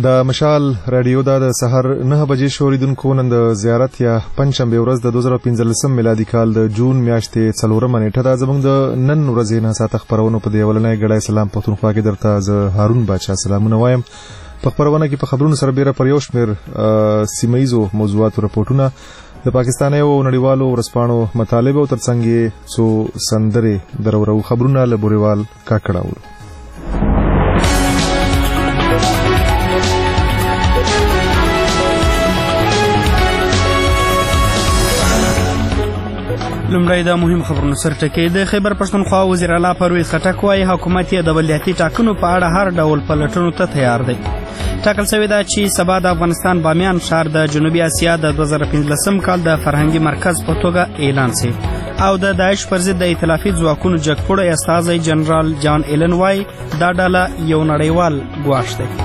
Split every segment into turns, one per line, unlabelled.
د مشال رادیو د سحر 9 بجې شوریدونکو نن د زیارت یا پنځشنبه ورځ د 2015 میلادي کال د جون میاشتې 4 نیټه د زموږ د نن ورځې نه ساعت خبرونه په دی ولنې غړای سلام پښتونخوا کې درته ز هارون بادشاہ سلامونه وایم. په خبرونه کې په خبرونو سره بیره پر یو شمیر سیمایزو موضوعات راپورټونه د پاکستان او نړیوالو ورسپانو مطالبه او ترڅنګ څو سندره درورو خبرونه لبوريوال کاکړاو.
لومړی د مهم خبرونو سر ټکی د خیبر پښتونخوا وزیر اعلی پرویز خټک وايي حکومت یې د ولایتي ټاکنو په اړه هر ډول پلټنو ته تیار دی. ټاکل شوې ده چې سبا د افغانستان بامیان ښار د جنوبي اسیا د 2015 کال د فرهنګي مرکز په توګه اعلان شي او د داعش پر ضد د ائتلافي ځواکونو جګپوړی استازی جنرال جان ایلن وايي دا ډله یو نړیوال ګواښ دی.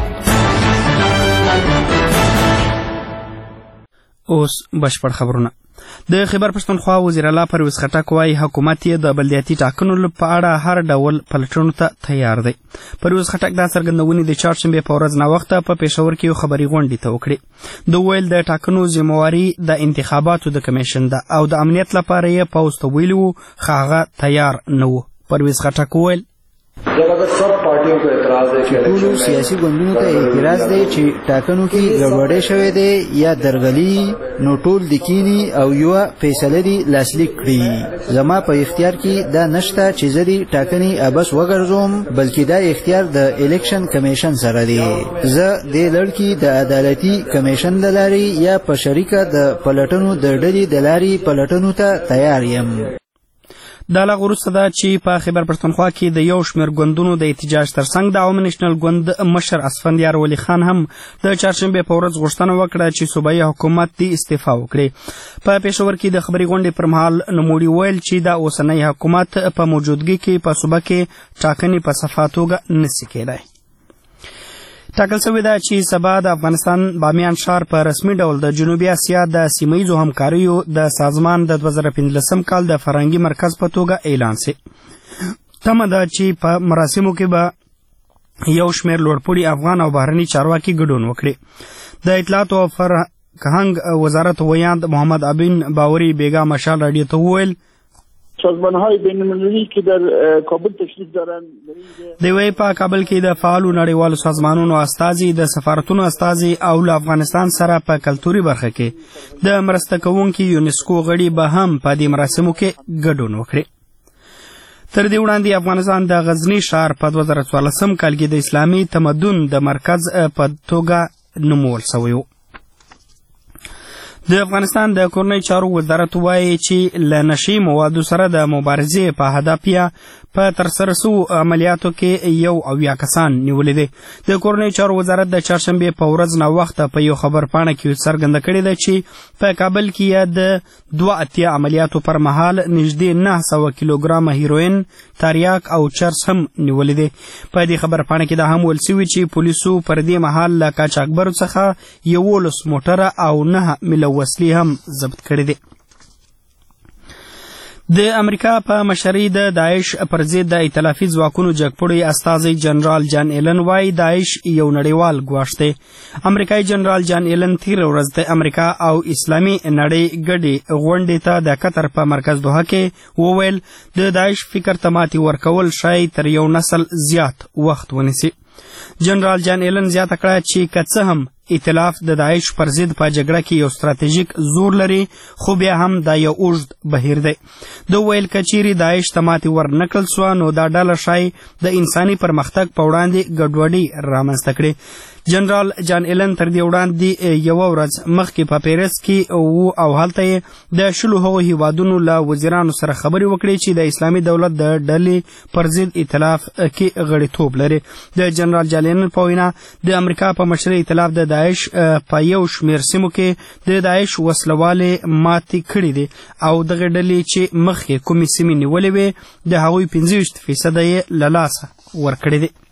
اوس بشپړ خبرونه. د خیبر پښتونخوا وزیر اعلی پرویز خټک وايي حکومت یې د بلدیاتي ټاکنو په اړه هر ډول پلټنو ته تیار دی. پرویز خټک دا څرګندونې د چهارشنبې په ورځ ناوخته په پېښور کې یو خبري غونډې ته وکړې. د ویل د ټاکنو ذمہواري د انتخاباتو د کمیشن ده او د امنیت لپاره یې پوز ته ویلي وو خو هغه تیار نه و. پرویز خټک ویل
ټولو سیاسي ګوندونو ته اعتراض دی چې ټاکنو کې ګډوډي شوې ده یا درغلي نو ټول د کینی او یو فیصله دی لاسلیک کړي. زما په اختیار کې دا نشته چې زه د ټاکنې ابس وګرځوم بلکې دا اختیار د الیکشن کمیشن سره دی. زه د لړکی د عدالتي کمیشن د لاري یا په شریکه د پلټنو د ډلې د لاري پلټنو ته تیار یم.
دا لا وروسته ده چې په خیبر پښتونخوا کې د یو شمېر ګوندونو د احتجاج ترڅنګ د عوامي نېشنل ګوند مشر اسفندیار ولی خان هم د چهارشنبې په ورځ غوښتنه وکړه چې صوبایي حکومت دې استعفا وکړي. په پېښور کې د خبري غونډې پر مهال نوموړي ویل چې د اوسنی حکومت په موجودګۍ کې په صوبه کې ټاکنې په صفا توګه نشي کېدای. ټاکل شوې ده چې سبا د افغانستان بامیان ښار په رسمي ډول د جنوبي اسیا د سیمایزو همکاریو د سازمان د 2015 کال د فرهنګي مرکز په توګه اعلان شي. تمه ده چې په مراسمو کې به یو شمېر لوړپوړي افغان او بهرني چارواکي ګډون وکړي. د اطلاعات او فرهنګ وزارت ویاند محمد ابین باوري بیگا مشال رادیو ته وویل
سازمان‌های بین‌المللی که در کابل تشریف دارند
دی وی په کابل کې د فعالو نړیوالو سازمانونو استازي د سفارتونو استازي او له افغانستان سره په کلتوري برخه کې د مرسته کوونکي یونسکو غړي به هم په دې مراسمو کې ګډون وکړي. تر دې وړاندې افغانستان د غزني ښار په 2014 کال کې د اسلامي تمدن د مرکز په توګه نومول شوی و. د افغانستان د کورنۍ چارو وزارت وایي چې له نشي موادو سره د مبارزې په هدف یې په ترسره شوو عملیاتو کې 1 کسان نیولي دي. د کورنۍ چارو وزارت د چهارشنبې په ورځ ناوخته په یو خبرپاڼه کې څرګنده کړې ده چې په کابل کې د 2 عملیاتو پر مهال نږدې 900 کیلوګرامه هیروین، تریاک او چرس هم نیولي دي. په دې خبرپاڼه کې دا هم ویل شوي چې پولیسو پر دې مهال له قاچاقبرو څخه 11 موټره او 9 ملو وسلې هم ضبط کړي دي. د امریکا په مشرۍ د داعش پر ضد د ائتلافي ځواکونو جګپوړی استازی جنرال جان ایلن وايي داعش یو نړیوال ګواښ دی. امریکایي جنرال جان ایلن تېره ورځ د امریکا او اسلامي نړۍ ګډې غونډې ته د قطر په مرکز دوحه کې وویل د داعش فکر ته ماتې ورکول شاید تر یو نسل زیات وخت ونیسي. جنرال جان ایلن زیاته کړه چې که څه هم ائتلاف د داعش پر ضد په جګړه کې یو ستراتیژیک زور لري خو بیا هم دا یو اوږد بهیر دی. د ویل که چیرې داعش ته ماتې ور نکړل سوه نو دا ډله ښایي د انساني پرمختګ په وړاندې ګډوډي رامنځته کړي. جنرال جان ایلن تر دې وړاندې یوه ورځ مخکې په پیرس کې و او هلته یې د 10 هغو هیوادونو له وزیرانو سره خبرې وکړې چې د اسلامي دولت د ډلې پر ضد ائتلاف کې غړیتوب لري. د جنرال جان ایلن په وینا د امریکا په مشرۍ ائتلاف د داعش په یو شمېر سیمو کې د داعش وسلوالې ماتې کړي دي او دغه ډلې چې مخکې کومې سیمې نیولې وې د هغوی 25% یې له لاسه ورکړي دي.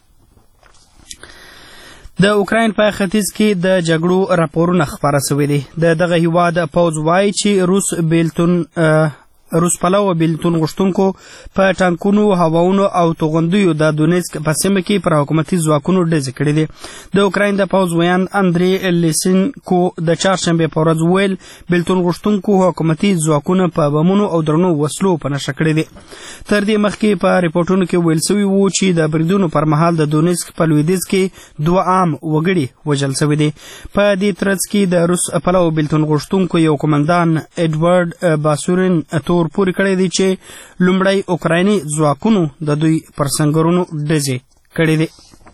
د اوکراین په ختیځ کې د جګړو راپورونه خپاره شوي دي. د دغه هیواد پوځ وایي چې روس بیلتون روس پلوه بیلتون غوښتونکو په ټانکونو هواونو او توغندیو د دونیسک په سیمه کې پر حکومتي ځواکونو ډزې کړې دي. د اوکراین د پوځ ویاند اندری لیسینکو د چهارشنبې په ورځ وویل بیلتون غوښتونکو حکومتي ځواکونه په بمونو او درنو وسلو په نښه کړي دي. تر دې مخکې په ریپورټونو کې ویل سوي وو چې د بریدونو پر مهال د دونیسک په لویدیځ کې 2 عام وګړي وژل سوي دي. په دې ترڅ کې د روس پلوه بیلتون غوښتونکو یو قومندان ایډوارډ باسورین تور پورې کړی دی چې لومړی اوکرایني ځواکونو د دوی پر سنګرونو ډزې کړې دي.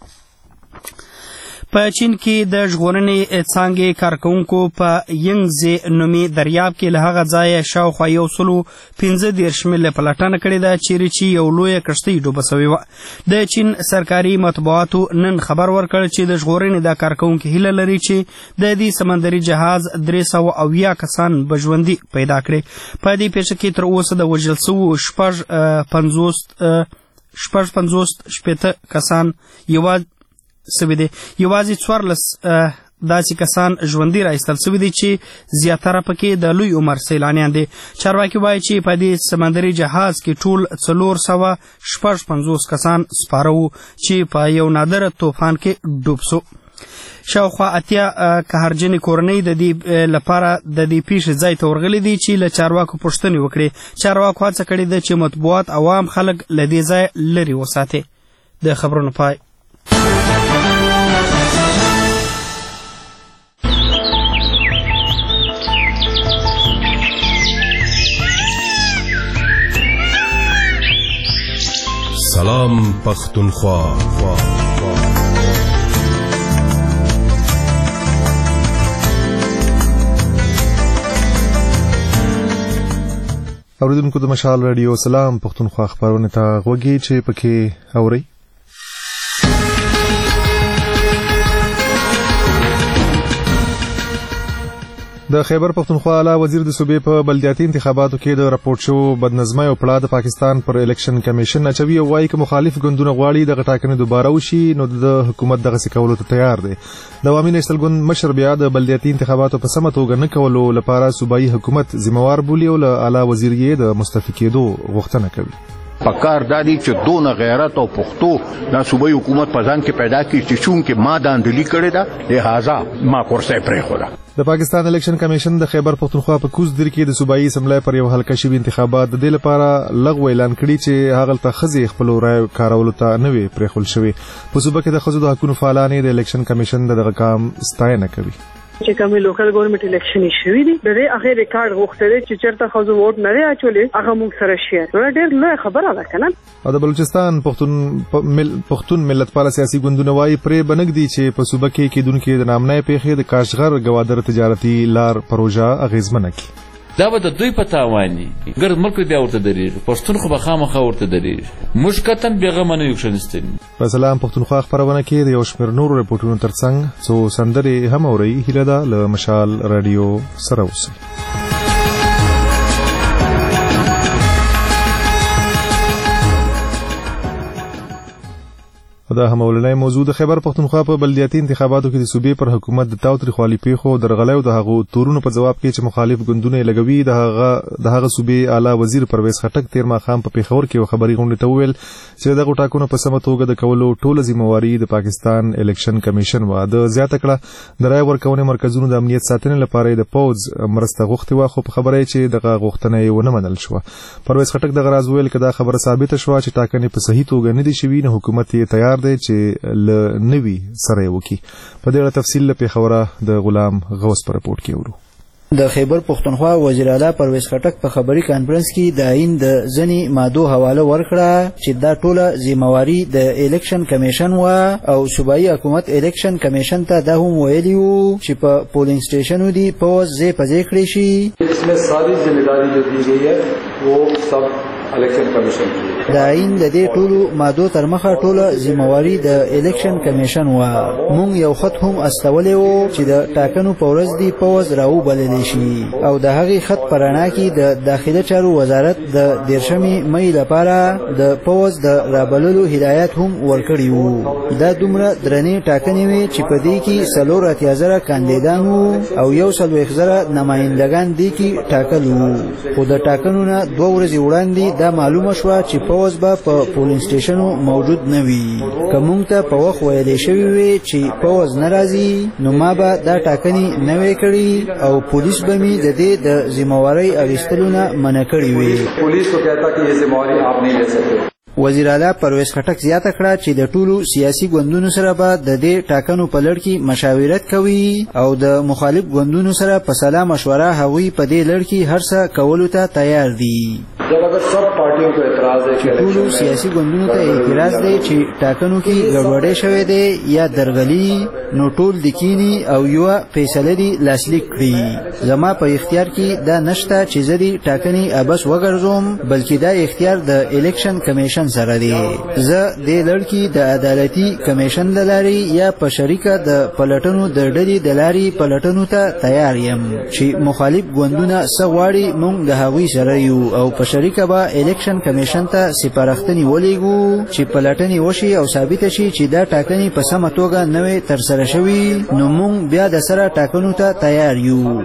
په چین کې د ژغورنې څانګې کارکوونکو په ینګزې نومي دریاب کې له هغه ځایه شاوخوا 115 میله پلټنه کړې ده چیرې چې یو لویه کښتۍ ډوبه سوې وه. د چین سرکاري مطبوعاتو نن خبر ورکړ چې د ژغورنې دا کارکوونکي هیله لري چې د دې سمندري جهاز 370 کسان به ژوندي پیدا کړي. په دې پیښه کې تر اوسه د وژل سوو 50 کسان سوي دي. یوازې 14 داسې کسان ژوندي راایستل سوي دي چې زیاتره پکې د لوی عمر سیلانیان دي. چارواکي وایي چې په دې سمندري جهاز کې ټول 456 کسان سپاره وو چې په یو نادره طوفان کې ډوب سو. شاوخوا 80 قهرجنې کورنۍ د دې لپاره د دې پیښې ځای ته ورغلي دي چې له چارواکو پوښتنې وکړي. چارواکو هڅه کړې ده چې مطبوعات عوام خلک له دې ځای لرې وساتي. د خبرونو پای.
سلام پختونخوا.
اوریدونکو د مشال رادیو سلام پختونخوا خبرونه ته غوږی چې پکې اوري. د خیبر پختونخوا اعلی وزیر د صوبې په بلدیاتي انتخاباتو کې د راپورټ شو بدنظمۍ او پړه د پاکستان پر الیکشن کمیشن اچوي او وايي چې مخالف ګوندونه غواړي د غټاکنې دوباره وشي نو د حکومت دغه سکولو ته تیار دی. د عوامي نېشنل ګوند مشر بیا د بلدیاتي انتخاباتو په سمه توګه نه کولو لپاره صوبایي حکومت ذمہوار بولي او له اعلی وزیر یې د مستعفي کېدو غوښتنه کوي.
پکار دادی چې دونه غیرت او پښتو د صوبایي حکومت په ځان کې پیدا کی چې چونکه ما داندلی کړی دا لہذا ما کورسه پرې خورا.
د پاکستان الیکشن کمیشن د خیبر پختونخوا په کوز در کې د صوبایي اسمبلی پر یو حلقه شوي انتخابات د دې لپاره لغوه اعلان کړي چې هغه ته خزي خپل رائے کارولو ته نه وي پرېښول شوی. په صوبه کې د خزو د حقوقو فعالانې د الیکشن کمیشن دغه کام ستاینه کوي.
چې کومه لوکل ګورنمنت الیکشن شوی دی د دې اخر ریکارډ غوښتل چې چیرته خزو ووټ نه لري اچولې هغه موږ سره شیر ډېر لوی خبره ده کنه.
او د بلوچستان پښتون ملت پال سیاسي ګوندونه وايي پرې بنګدي چې په صوبه کې کېدونکو د نامنای پیښې د کاشغر گوادر تجارتي لار پروژه اغیزمنه کی.
دا به د دوی په تاواني ګرد ملک بیا ورته درېږي پښتون خو به خامخا ورته درېږي موږ کتن بېغمه نه یو کښېنستلي.
په سلام پښتونخوا خپرونه کې د یو شمېر نورو رپورټونو ترڅنګ څو سندرې هم اورئ. هیله ده له مشال رادیو سره اوسئ. دا هم ولنۍ موضوع د خیبر پختونخوا په بلدیاتي انتخاباتو کې د صوبې پر حکومت د تاوتریخوالي پیښو درغلۍ او د هغو تورونو په جواب کې چې مخالف ګوندونه لګوي د هغه صوبې اعلی وزیر پرویز خټک تیر ماښام په پیښور کې خبري غونډه ته وویل چې دغه ټاکنو په سمه توګه د کولو ټوله ذمہواري د پاکستان الیکشن کمیشن و. د زیاته کړه د رای ورکونې مرکزونو د امنیت ساتنې لپاره د پوز مرسته غوښتي و خو په خبره چې دغه غوښتنه یې ونه منل شو. پرویز خټک دغه راز ویل چې دا خبره ثابته شوه چې ټاکنې په صحیح توګه نه دي شوي نو حکومت یې تیار دی چې ل نوي سره وکي. په دې اړه تفصیل له پیښوره د غلام غوث پر رپورټ کې ورو.
د خیبر پختونخوا وزیر اعلی پرویز خټک په خبري کانفرنس کې د آئین د ځنې مادو حواله ورکړه چې دا ټوله ذمہواري د الیکشن کمیشن و او صوبایي حکومت الیکشن کمیشن ته دا هم ویلي وو چې په پولینګ سټیشنو دی پوز ځای په ځای کړی شي.
इसमें सारी जिम्मेदारी जो दी गई है वो सब
د عین د دې ټولو مادو تر مخه ټوله ذمہواری د الیکشن کمیشن و. مونږ یو خط هم استولې وو چې د ټاکنو په ورځ دی پوز راو بللی شي او د هغې خط په رڼا کې د داخله چارو وزارت د 13 مئی لپاره د پوز د رابللو هدایت هم ورکړي وو. دا دومره درنې ټاکنې وې چې په دې کې 4,000 کاندیدان وو او 1,000 نمائندګان دې کې ټاکل وو. خو د ټاکنو نه 2 ورځې وړاندې دا معلومه شوه چې پوز به په پولینګ سټیشنو موجود نه وي. که موږ ته په وخت ویلې شوي وي چې پوز نه راځي نو ما به دا ټاکنې نه وې کړي او پولیس به مې د دې د ذمہوارۍ اخیستلو نه منع کړي وي. وزیر اعلی پرویز خټک زیاته کړه چې د ټولو سیاسي ګوندونو سره به د دې ټاکنو په لړ کې مشاورت کوي او د مخالف ګوندونو سره په سلا مشوره هغوی په دې لړ کې هر څه کولو ته تیار دي. ټولو سیاسي ګوندونو ته اعتراض دی چې ټاکنو کې ګډوډي شوې ده یا درغلي نو ټول د کینی او یو فیصله دی لاسلیک کړي. زما په اختیار کې دا نشته چې زه دې ټاکنې ابس وګرځوم بلکې دا اختیار د الیکشن کمیشن سره دی. زه د لړکی د عدالتي کمیشن لاري یا په شریکه د پلټنو د ډلې د لاري پلټنو ته تیار یم چې مخالف ګوندونه سغواړي مونږ د هغوی سره یو او په شریکه به الیکشن کمیشن ته سپارښتنې ولېږو چې پلټنې وشي او ثابت شي چې دا ټاکنې په سمه توګه نوې ترسره شوي نو مونږ بیا د سره ټاکنو ته تیار یو.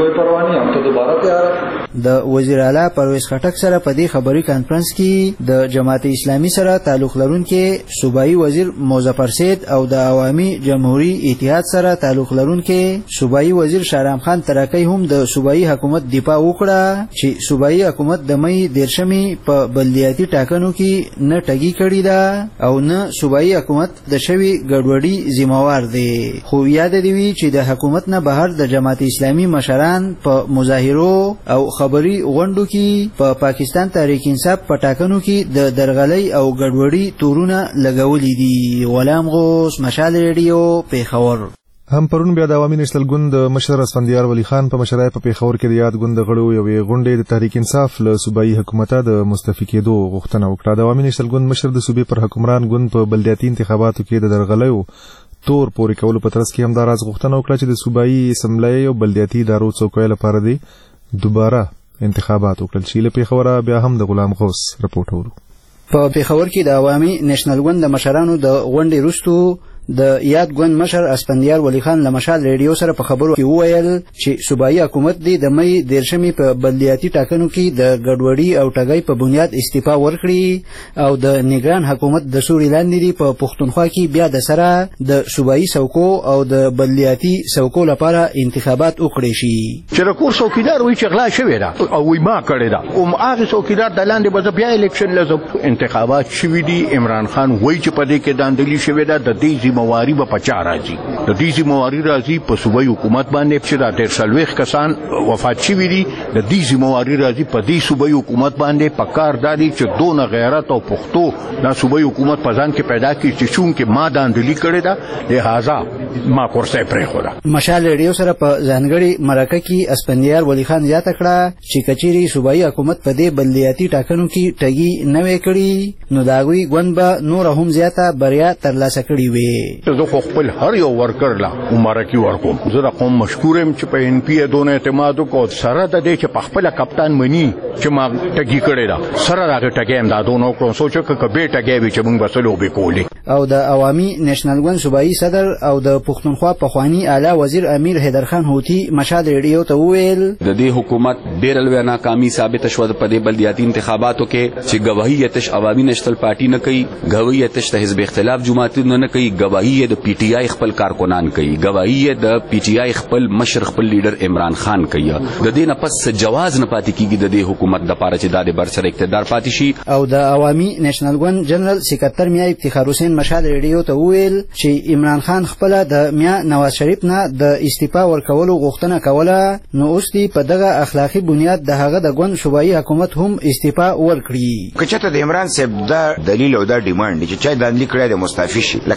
د وزیر اعلی پرویز خټک سره په دې خبري کانفرنس کې د جماعت اسلامي سره تعلق لرونکي صوبایي وزیر مظفر سید او د عوامي جمهوریت اتحاد سره تعلق لرونکي صوبایي وزیر شهرام خان ترکی هم د صوبایي حکومت دفاع وکړه چې صوبایي حکومت د مئی 13 په بلدیاتي ټاکنو کې نه ټګي کړی ده او نه صوبایي حکومت د شوی ګډوډي ذمہوار دی. خو یاد دی وی چې د حکومت نه بهر د جماعت اسلامي مشران په مظاهرو او خبري غونډو کې په پاکستان تحریک انصاف په ټاکنو کې د درغلۍ او ګډوډي تورونه لګولې دي. غلام غوث، مشال ریډیو، پیښور.
هم پرون بیا د عوامي نېشنل ګوند مشر اسفندیار ولی خان په مشرۍ په پیښور کې د یاد ګوند غړو یوې غونډې د تحریک انصاف له صوبایي حکومت د مستعفي کېدو غوښتنه وکړه. د عوامي نېشنل ګوند مشر د صوبې پر حکمران ګوند په بلدیاتي انتخاباتو کې د درغلیو تور پورې کولو په ترڅ کې هم دا راز غوښتنه وکړه چې د صوبایي اسمبلی او بلدیاتي ادارو څوکیو لپاره دی دوباره انتخابات وکړل شي. له پیښوره بیا هم د غلام غوث رپورټ اورو.
په پیښور کې د عوامي نېشنل ګوند د مشرانو د غونډې وروسته د یاد ګوند مشر اسفندیار ولی خان له مشال ریډیو سره په خبرو کې وویل چې صوبایي حکومت دی د مئی 13 په بلدیاتي ټاکنو کې د ګډوډي او ټګۍ په بنیاد استعفا ورکړي او د نگران حکومت د سوري لاندې دی په پښتونخوا کې بیا د سره د صوبایي څوکو او د بلدیاتي څوکو لپاره انتخابات وکړي شي.
چې رکور څوکیدار وی چې غلا شوی دا او وی ما کړی دا او هغه څوکیدار د لاندې به بیا الیکشن لازم انتخابات شوی دي. عمران خان وی چې په دې کې داندلی شوی دا د دې ذمہواری به پچا راځي. د دې ذمہواری راځي په صوبایي حکومت باندې چې دا 130 کسان وفات شوي دي. د دې ذمہواری راځي په دې صوبایي حکومت باندې پکار دادي چې دونه غیرت او پښتو دا صوبایي حکومت په ځان کې پیدا کړي چې چونکه ما داندلی کړی دا لہذا ما کورسه پرې خورا.
مشال ریډیو سره په ځانګړي مرکه کې اسفندیار ولی خان زیاته کړه چې کچيري صوبایي حکومت په دې بلدیاتي ټاکنو کې ټګي نه وې کړی نو داغوي ګوند به نور هم زیاته بریا ترلاسه کړي وي.
زه خپل هر یو ورکر لا عمره کې ورکوم. زه د قوم مشکورم چې په ان پی دونه اعتماد وکړ سره د دې چې په خپل کپتان مني چې ما ټګي کړی دا سره راغی ټګي امدادونه کوم سوچو کې کبه ټګي وي چې موږ بسلو به کولی.
او د عوامي نېشنل ګوند صوبایي صدر او د پښتونخوا پخوانی اعلی وزیر امیر حیدرخان هوتی مشال ریډیو ته وویل
د دې حکومت ډېر لوی ناکامي ثابت شوه په دې بلدیاتي انتخاباتو کې چې گواهی یتش عوامي نېشنل پارټي نه کوي، گواهی یتش ته حزب اختلاف جماعتونه نه کوي، گواهی د پی ټی آی خپل کارکنان کوي، گواهی د پی ټی آی خپل مشر خپل لیډر عمران خان کوي. د دې نه پس جواز نه پاتې کیږي د دې حکومت د پاره چې د برسر اقتدار پاتې شي.
او د عوامي نېشنل ګوند جنرال سکرټر میا افتخار حسین مشال ریډیو ته وویل چې عمران خان خپل د میا نواز شریف نه د استعفا ورکولو غوښتنه کوله نو اوس دی په دغه اخلاقی بنیاد د هغه د ګوند صوبایي حکومت هم استعفا ورکړي.
کچته د عمران صاحب دا دلیل او دا ډیماند چې چا د لیکړه د مستعفی شي لکه د نواز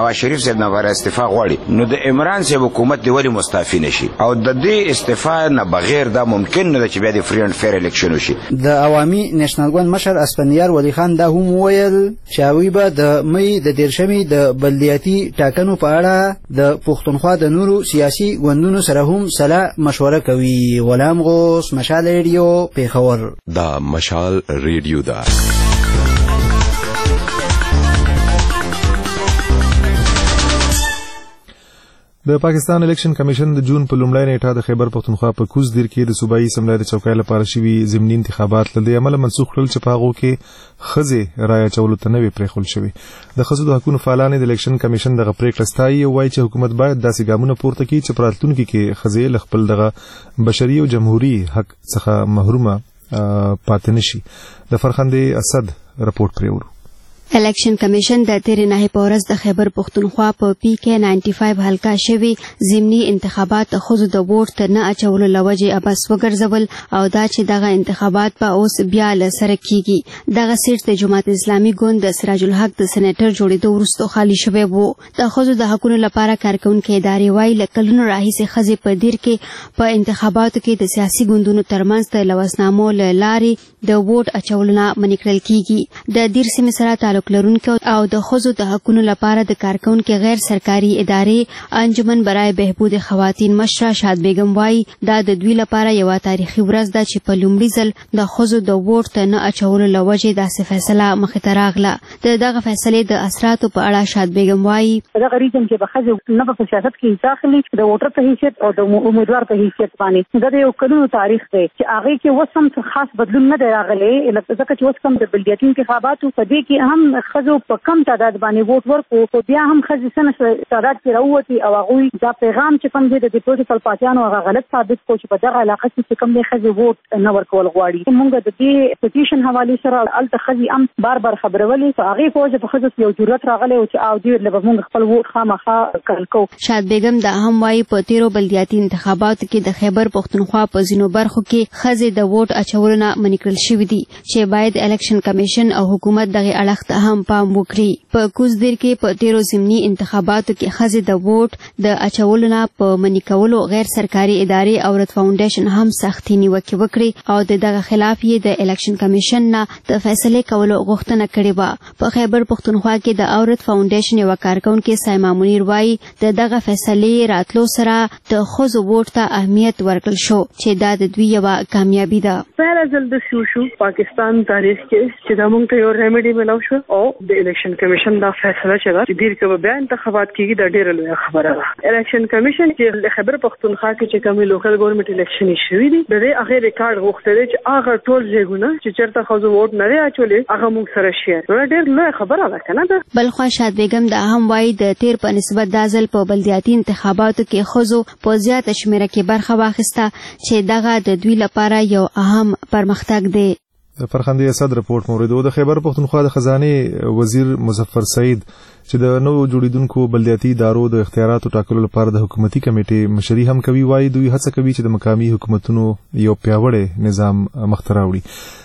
نواز شریف صاحب نه استعفا غواړي نو د عمران صاحب حکومت دی ولی مستعفی نشي او د دې استعفا نه بغیر دا ممکن نه چې بیا د فری اند فیر الیکشن وشي.
د عوامي نېشنل ګوند مشر اسپندیار ولی خان دا هم ویل چې هغوی به د مې د 13 د بلدیاتي ټاکنو په اړه د پښتونخوا د نورو سیاسي ګوندونو سره هم سلا مشوره کوي. غلام غوث، مشال ریډیو، پیښور.
دا مشال ریډیو دا
د پاکستان الیکشن کمیشن د جون په لومړۍ نیټه د خیبر پښتونخوا په کوز دیر کې د صوبایي اسمبلی د چوکۍ لپاره شوي ضمني انتخابات له دې عمله منسوخ کړل چې په هغو کې ښځې رایه اچولو ته نه وې پرېښول شوې. د ښځو د حقونو فعالانې د الیکشن کمیشن دغه پرېکړه ستایي او وایي چې حکومت باید داسې ګامونه پورته کړي چې په راتلونکي کې ښځې له خپل دغه بشري او جمهوري حق څخه محرومه پاتې نه شي. د فرخندې اسد رپورټ پرې اورو.
الیکشن کمیشن د تیرې نهې په ورځ د خیبر پښتونخوا په پی کې 95 حلقه شوي ضمني انتخابات د ښځو د ووټ ته نه اچولو له وجې عبث وګرځول او دا چې دغه انتخابات به اوس بیا له سره کیږي. دغه سیټ د جماعت اسلامي ګوند د سراج الحق د سېنیټر جوړېدو وروسته خالي شوی و. د ښځو د حقونو لپاره کارکونکي ادارې وایي له کلونو راهیسې ښځې په دیر کې په انتخاباتو کې د سیاسي ګوندونو ترمنځ د لوسنامو له لارې د ووټ اچولو نه منع کړل کیږي. د دیر سیمې سره تعلق لرونکو او د ښځو د حقونو لپاره د کارکونکو غیر سرکاري ادارې انجمن برای بهبود خواتین مشره شاد بیگم وایي دا د دوی لپاره یو تاریخي ورځ ده چې په لومړي ځل د ښځو د ووټ ته نه اچولو له وجې داسې فیصله مخې ته راغله. د دغه فیصلې د اثراتو په اړه شاد بیگم وایي
دغه ریجن کې به ښځې نه په سیاست کې حصه اخلي د ووټر په حیثیت او د امیدوار په حیثیت باندې دا د یو کلونو تاریخ دی چې هغه کې اوس هم خاص بدلون نه دی راغلی ځکه چې اوس کوم د بلدیاتي انتخاباتو په دې کې هم ښځو په کم تعداد باندې ووټ ورکړو خو بیا هم ښځې څه تعداد کې راووتې او هغوی دا پیغام چې کوم دی د دې پولیټیکل پارټیانو هغه غلط ثابت کړو چې په دغه علاقه کې کوم دی ښځې ووټ نه ورکول غواړي. موږ د دې پټیشن حوالې سره هلته ښځې هم بار بار خبرولې په هغې په وجه په ښځو یو جرأت راغلی و چې او ډېر لږ موږ خپل ووټ خامخا کړل کوو.
شاد بیگم دا هم وایي په تیرو بلدیاتي انتخاباتو کې د خیبر پښتونخوا په ځینو برخو کې ښځې د ووټ اچولو نه منع کړل شوي دي چې باید الیکشن کمیشن او حکومت دغه اړخ ته هم پام وکړي. په کوزدیر کې په تیرو ضمني انتخاباتو کې ښځې د ووټ د اچولو نه په منع کولو غیر سرکاري ادارې اورت فاونډیشن هم سختي نیوکې وکړې او د دغه خلاف یې د الیکشن کمیشن نه د فیصلې کولو غوښتنه کړې وه. په خیبر پښتونخوا کې د اورت فاونډیشن یو کارکونکي سایما منیر وایي د دغه فیصلې راتلو سره د ښځو ووټ ته اهمیت ورکړل شو چې دا د دوی یوه کامیابي ده.
پهله ځل داسې وشو پاکستان تاریخ کې چې دا موږ ته یو ریمیډي میلاو شو او د الیکشن کمیشن دا فیصله چې دا چې دیر کې بیا انتخابات کیږي دا ډیره لویه خبره ده. الیکشن کمیشن چې د خیبر پښتونخوا کې چې کومې لوکل ګورنمنت الیکشن شوي دي د دې هغه ریکارډ غوښتل دی چې هغه ټول ځایونه چې چېرته ښځو ووټ نه دی اچولی هغه موږ سره شیر دا ډېر لویه خبره ده که نه ده.
بلخوا شاد بیگم دا هم وایي د تیر په نسبت دا ځل په بلدیاتي انتخاباتو کې ښځو په زیاته شمېره کې برخه واخیسته چې دغه د دوی لپاره یو اهم پرمختګ دی.
د فرخندې اسد رپورټ موریدو. د خیبر پښتونخوا د خزانې وزیر مظفر سعید چې د نو جوړیدونکو بلدیاتي ادارو د اختیاراتو ټاکلو لپاره د حکومتي کمیټې مشري هم کوي وایي دوی هڅه کوي چې د مقامي حکومتونو یو پیاوړی نظام مخته راوړي.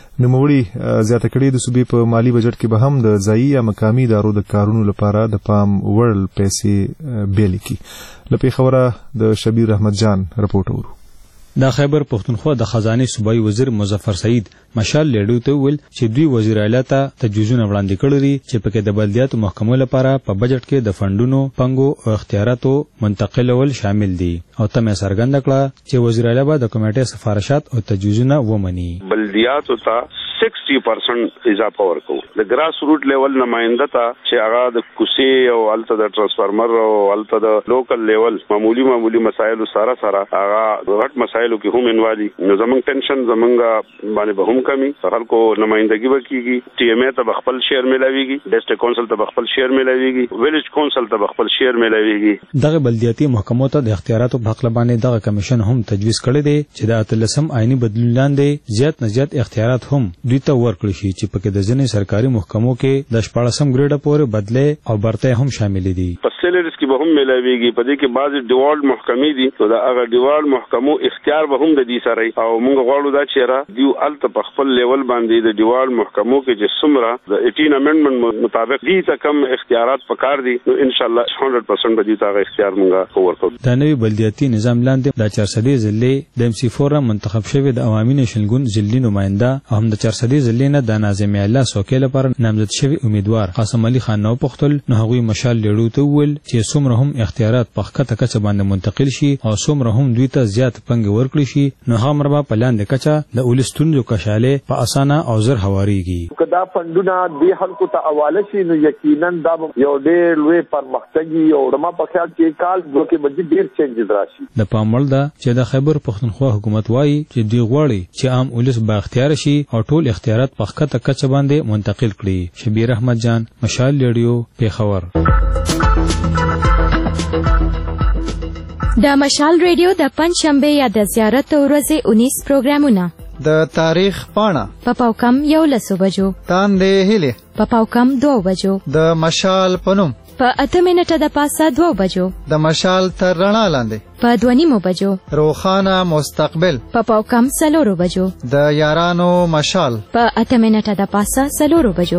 نوموړي زیاته کړې د صوبې په مالی بجټ کې به هم د ځایي یا مقامي ادارو د کارونو لپاره د پام وړ پیسې بیلې کړي. له پېښوره د شبیر احمد جان رپورټ اورو.
د خیبر پښتونخوا د خزانې صوبایي وزیر مظفر سعید مشال لیډو ته ویل چې دوی وزیر اعلی ته تجویزونه وړاندې کړي دي چې پکې د بلدیاتو محکمو لپاره په بجټ کې د فندونو پنګو او اختیاراتو منتقلول شامل دي او تمه څرګنده کړه چې وزیر اعلی به د کمیټې سفارشات او تجویزونه ومني.
بلدیاتو ته 60% اضافه ورکو د ګراس روټ لیول نماینده ته چې هغه د کوسي او الته د ترانسفارمر او الته د لوکل لیول معمولی مسایل سره هغه غټ مسایلو کې هم انوالي نو زمونږ ټینشن زمونږ باندې به هم کمی خلکو نمائندګي وکړي. ټي ایم ای ته خپل شیر ملاويږي ډیسټریکټ کونسل ته خپل شیر ملاويږي ویلیج کونسل ته خپل شیر ملاويږي.
دغه بلدیاتي محکمو ته د اختیاراتو په حق باندې دغه کمیشن هم تجویز کړی دی چې د اتلسم آئینی بدلون لاندې زیات نه زیات اختیارات هم دوی ته ورکړي شي چې پکې د ځینې سرکاري محکمو کې د 14 ګریډ پورې بدله او برته هم شامل دي.
په سیلریز کې به هم ملاويږي. په دې کې بعض ډیوالډ محکمې دي، نو دا هغه ډیوالډ محکمو اختیار به هم د دې سره او موږ غواړو دا چې را دیو الته په خپل لیول باندې د ډیوالډ محکمو کې چې څومره د 18 امندمنت مطابق دې ته کم اختیارات پکار دي، نو ان شاء الله 100% به دې ته اختیار موږ ورکړو.
د نوي بلدیاتي نظام لاندې د 400 ضلع د ام سی فورم منتخب شوی د عوامي نشنګون ضلعي نماینده او هم د 400 ضلع نه د ناظم الله سوکې لپاره نامزد شوی امیدوار قاسم علي خان نو پختل نو هغوی مشال لیړو ته ویل چې څومره هم اختیارات په خکته کچه باندې منتقل شي او څومره هم دوی ته زیات پنګ ورکړي شي، نو هغه مربا په لاندې کچه د ولستون جو کشاله په اسانه او زر هواريږي.
کدا فندونه د خلکو ته حواله شي نو یقینا دا یو ډېر لوی پرمختګي او دما په خیال کې کال دوکې بجې ډېر چینجز راشي.
د پاموړ دا چې د خیبر پختونخوا حکومت وایي چې دی غواړي چې عام ولس با اختیار شي او ټول اختیارات په خکته کچه باندې منتقل کړي. شبیر احمد جان، مشال ریډیو، پیښور.
د مشال ریډیو د پنځشنبه یا د زیارت ورځې 19 پروګرامونه
د تاریخ پاڼه
په پاوکم 11 بجو،
تاندې هلي
په پاوکم 2 بجو،
د مشال پنوم
په 8 منټه د پاسه 2 بجو،
د مشال تر رڼا لاندې
په 2:30 بجو،
روخانه مستقبل
په پاوکم 4 بجو،
د یارانو مشال
په 8 منټه د پاسه 4 بجو.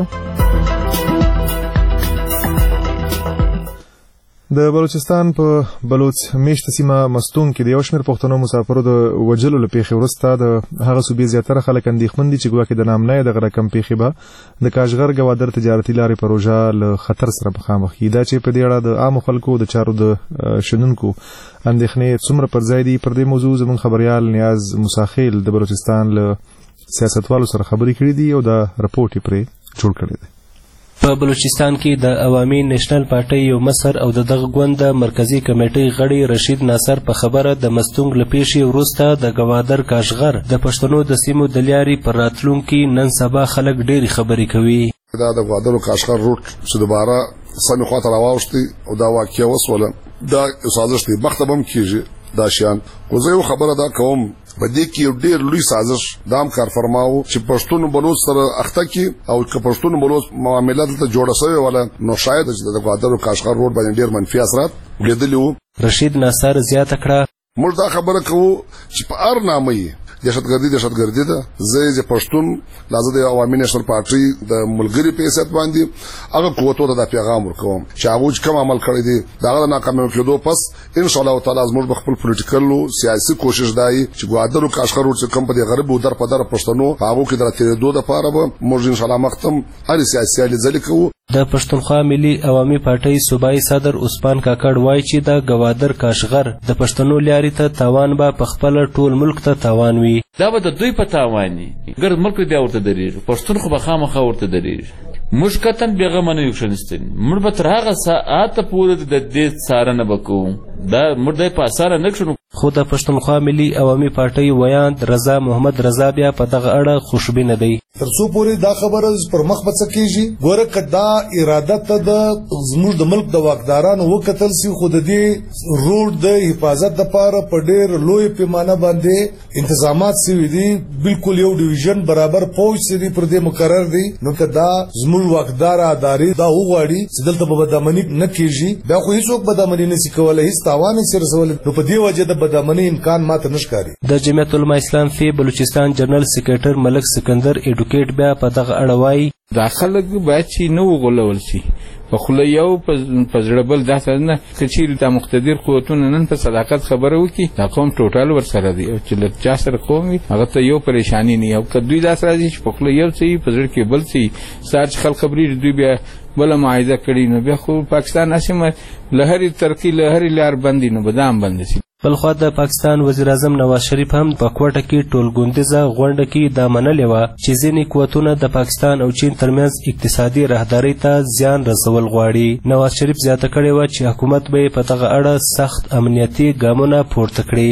د بلوچستان په بلوچ میشت سیمه مستون کې د یو شمېر پښتنو مسافرو د وجلو له پیښې وروسته د هغه صوبې زیاتره خلک اندېښمن دي چې ګواکې د نامنۍ دغه رقم پیښې به د کاشغر ګوادر تجارتي لارې پروژه له خطر سره مخامخ کړي. دا چې په دې اړه د عامو خلکو د چارو د شنونکو اندېښنې څومره پر ځای دي، پر دې موضوع زموږ خبريال نیاز مساخیل د بلوچستان له سیاستوالو سره خبرې کړې دي او دا رپورټ یې پرې جوړ کړی دی.
په بلوچستان کې د عوامي نیشنل پارټۍ یو مشر او د دغه ګوند د مرکزی کمیټې غړي رشید ناصر په خبره د مستونګ له پیښې وروسته د ګوادر کاشغر د پښتنو د سیمو د لارې پر راتلونکي نن سبا خلک ډېرې خبرې کوي.
دا د ګوادر کاشغر روټ چې دوباره سمې خواته راواوښتي او دا واقعه وسوله، دا سازش دی مخته به هم کېږي دا شیان. خو زه یو خبره دا کوم، په دې کې یو ډېر لوی سازش دام کار فرماو چې پښتون بلوچ سره اخته کی او که پښتون بلوچ معاملات ته جوړه شوی ولا نو شاید د ګوادر کاشغر روډ باندې ډېر منفي اثرات لیدلی وو.
رشید ناصر زیاته کړه
موږ دا خبره کوو چې په هر نامه دهشتګردي ده. زه پښتون لازم د عوامي نشنل پارټي د ملګری په حیثیت باندې هغه قوتو ته د پیغام ورکوم چې هغه کوم عمل کړی دی دا نه کامیاب کېدو پس ان شاء الله تعالی موږ خپل پولیټیکل او سیاسي کوشش دای چې ګوادر کاشغر ورڅ کم په غرب او در په در پښتنو هغه کې درته دوه د پاره به موږ ان شاء الله مختم هر سیاسي لزل کوو.
د پښتونخوا ملي عوامي پارټۍ صوبایي صدر عثمان کاکړ وایي چې د ګوادر کاشغر د پښتنو لارې ته تاوان به په خپل ټول ملک ته تاوان وي.
دا به د دوی په تاوان وي، ګرد ملک بیا ورته درېږي، پښتون خو به خامخا ورته درېږي. موږ کتن بېغمه نه یو کښېنستلي، موږ به تر هغه ساعته پورې د دې څارنه به کوو، دا موږ دی په اسانه نه کښېنو.
خو د پښتونخوا ملي عوامي پارټۍ ویاند رضا محمد رضا بیا په دغه اړه خوشبینه دی.
تر څو پورې دا خبره پر مخ به څه کېږي، ګوره که دا اراده ته د زموږ د ملک د واکدارانو وکتل سي، خو د دې روډ د حفاظت دپاره په ډېر لوی پیمانه باندې انتظامات سوي دي، بالکل یو ډیویژن برابر پوج چې دی پر دې مقرر دی. نو که دا زموږ واکدار ادارې دا وغواړي چې دلته به بدامني نه کېږي، بیا خو هېڅوک بدامني نشي کولی، هېڅ تاوان نشي رسولی. نو په دې وجه د بدامني امکان ماته نه ښکاري.
د جمعیت العلماء اسلام فی بلوچستان جنرال سیکریټر ملک سکندر ایډوکیټ بیا په دغه اړه وایي
دا خلک باید چې نه وغولول شي په خوله یو په زړه بل داسې نه که چیرې دا مقتدر قوتونه نن په صداقت خبره وکړي دا قوم ټوټال ورسره دی او چې له چا سره قوم وي هغه ته یو پریشاني نه وي او که دوی داسې راځي چې په خوله یو څه وي په زړه کې بل څه وي سهار چې خلک خبرېږي دوی بیا بله معاهده کړي نو بیا خو پاکستان هسې له هرې ترقي له هرې لار بندي نو به دا هم بند شي.
بلخوا د پاکستان وزیر اعظم نواز شریف هم په کوټه کې ټولګوندیزه غونډه کې دا منلې وه چې ځینې قوتونه د پاکستان او چین ترمنځ اقتصادي راهدارۍ ته زیان رسول غواړي. نواز شریف زیاته کړې وه چې حکومت به په دغه اړه سخت امنیتي ګامونه پورته کړي.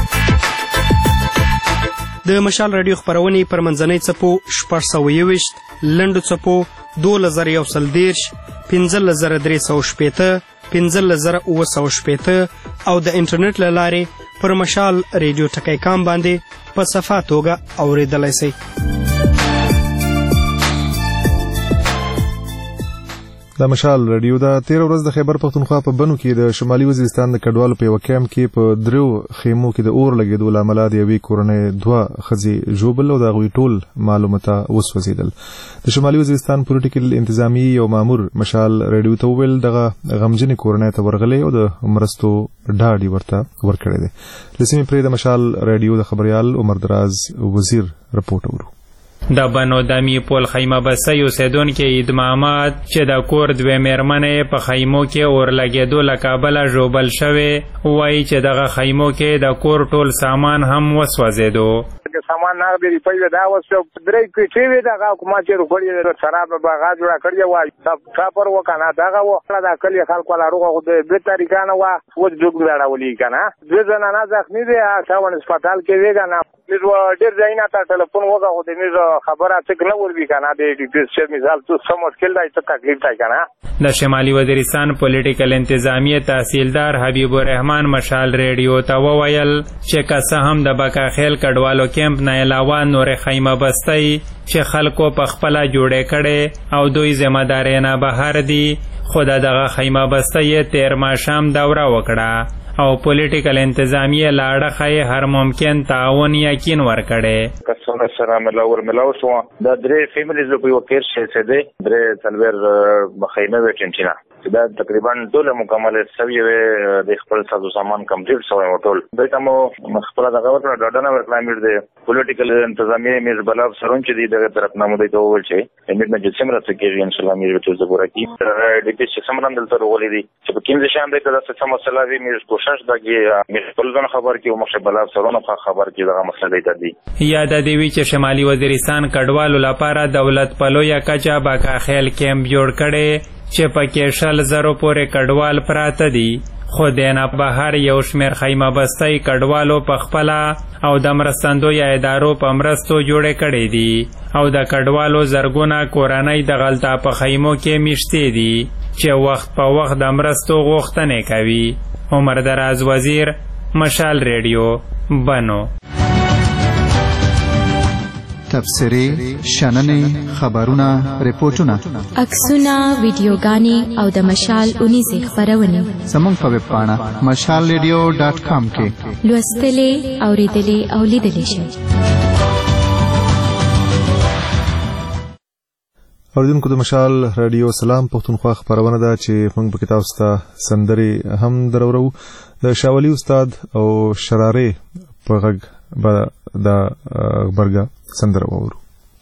د مشال راډیو خپرونې پر منځنۍ څپو 621 لنډو څپو 2130 15360 15360 او د انټرنیټ له لارې پر مشال ریډیو ټکی کام باندې په صفا توګه اورېدلی سئ.
د مشال رادیو دا 13 ورځ د خیبر پختونخوا په بنو کې د شمالي وزیرستان د کډوالو په وکام کې په درو خیمو کې د اور لګیدو لامل د یوې کورنۍ دوه خزي جوبل او د غوي ټول معلومات وسوځیدل. د شمالي وزیرستان پولیټیکل انتظامی او مامور مشال رادیو ته ویل دغه غمجن کورنۍ ته ورغلې او د مرستو ډاډي ورته ورکړې ده. لسمې پرې د مشال رادیو د خبريال عمر دراز وزیر رپورټ ورو.
د بنو دمی پول خیمه بسې اوسیدونکو ادمامات چې د کور دوه میرمنې په خیمو کې اور لګېدو له کابله ژوبل شوې وایي چې دغه خیمو کې د کور ټول سامان هم وسوځېدو.
سامان نه دی په دا وسو درې کوټې وی دا کومه چې روړی شراب باغ جوړ کړی وای صبر وکنه دا وخت دا کلی خلکو لا روغه د به طریقه نه وا و جوګ وړاولې کنه دوه ځنه نه ځخنی دي تاون هسپتال کې ویګا مې ډیر ځاینا ته ټلیفون وغه د مې خبره څنګه نه وربي کنه د ډیټیل مثال څه سم مشکل دی ته تکلیف دی کنه.
د شمالي وزیرستان پولیټیکل انتظامیه تحصیلدار حبیب الرحمن مشال ریډیو ته وویل چې که هم د بکا خیل کډوالو کیمپ نه علاوه نور خیمه بستای چې خلکو په خپل جوړې کړي او دوی ذمہ داري نه بهر دي خود دغه خیمه بستای تیر ماشام دوره وکړه او پولیټیکل انتظامیه لاړه خای هر ممکن تعاون یقین ورکړي.
کسونه سره ملاو شو د درې فیملیز په یو کېر شې ده درې تلور خیمه وټینټینا دا تقریبا ټول مکمل سوي د خپل سازو سامان کمپلیټ شوی ټول دته مو خپل دغه ورته ډاډه ورکړم د پولیټیکل انتظامیه مې بلاب سرون چې دغه طرف نامو دی ته وول چې امید نه جسم راځي کې ان شاء الله مې ته زبر کی د دې سمران دلته ورولې دي چې په کوم ځای باندې دا څه مسله وي مې کوشش دغه مې خپل خبر کې مخه بلاب سرونه خبر کې دغه مسله دی.
یاد دی چې شمالي وزیرستان کډوالو لپاره دولت پلو یا کچا باکا خیل کیمپ جوړ کړي چې پکې 100,000 پورې کډوال پراته دي خو دینه بهر یو شمیر خیمه بستای کډوالو په خپل او د مرستندو یا ادارو په مرستو جوړې کړي دي او د کډوالو زرګونه کورنۍ د غلطه په خیمو کې میشته دي چې وخت په وخت د مرستو غوښتنه کوي. عمر دراز وزیر مشال ریډیو بنو.
تبصرې شننې خبرونه ریپورتونه
عکسونه ویډیوګانې او د مشال 19 خبرونه
زموږ په ویب پاڼه mashalradio.com کې
لوستلې اوریدلې او لیدلې شئ.
اوریدونکو د مشال رادیو سلام پښتونخوا خبرونه ده چې موږ په کتاب ستا سندري هم درورو د شاولي استاد او شراره په غږ د برګه سندره وورو.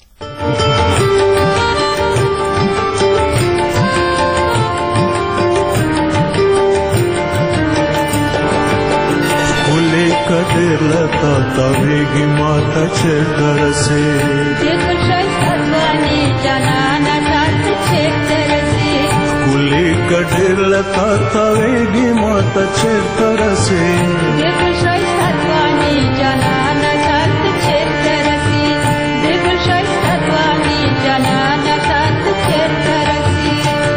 ولې کډر لتا تاویږي ماته چې درسه
دغه شای ستواني جانانا تاسو چې درسه
ولې کډر لتا تاویږي ماته چې درسه
دغه شای ستواني جانانا تاسو چې درسه دغه شای ستواني جانانا تاسو چې درسه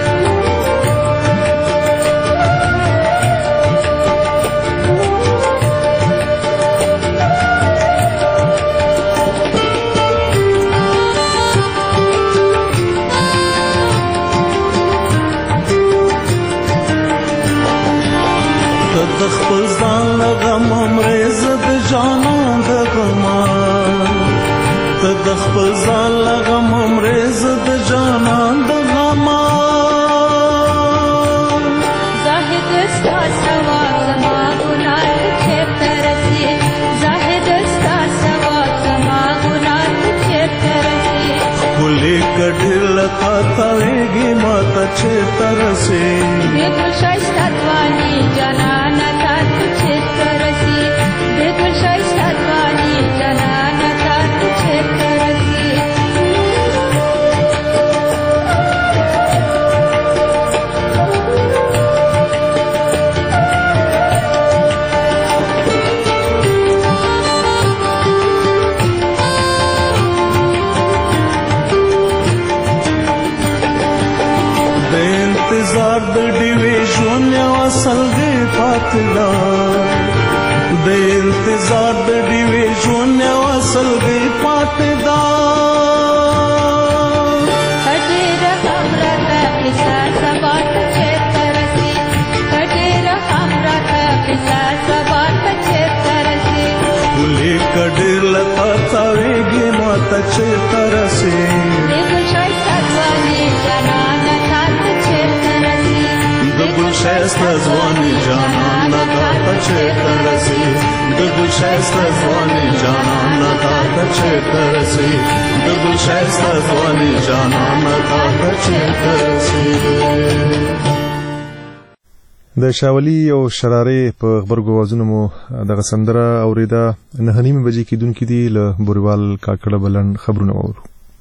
د خپل ځان لغم امرز د جانان د غما ته د خپل ځان لغم امرز د جانان د غما
زاهد ستا سوا زما ګناه چې ترسي زاهد ستا سوا زما ګناه چې ترسي
ولې کډل تا تاویږي ماته چې ترسي
دغه شایسته توانی جانانا تاسو چې ترسي دغه شایسته توانی جانانا تاسو چې ترسي
انتظار د ډیویژن یو اصل دی پاتلا د انتظار د ډیویژن یو اصل دی پاتدا
هډه خبره ده
کډیر لتا تاویږي ماته چیرته رسي
د ګل ښایسته ځواني جانانه تا ته چیرته رسي
د ګل ښایسته ځواني جانانه تا ته چیرته رسي د ګل ښایسته ځواني جانانه تا ته چیرته رسي د ګل ښایسته ځواني جانانه تا ته چیرته رسي.
د شاولي او شرارې په خبرګو وازونو مو دغه سندره اوریدا 9:30 بجې کېدونکې دي له بوریوال کاکړه بلند خبرونه واورو.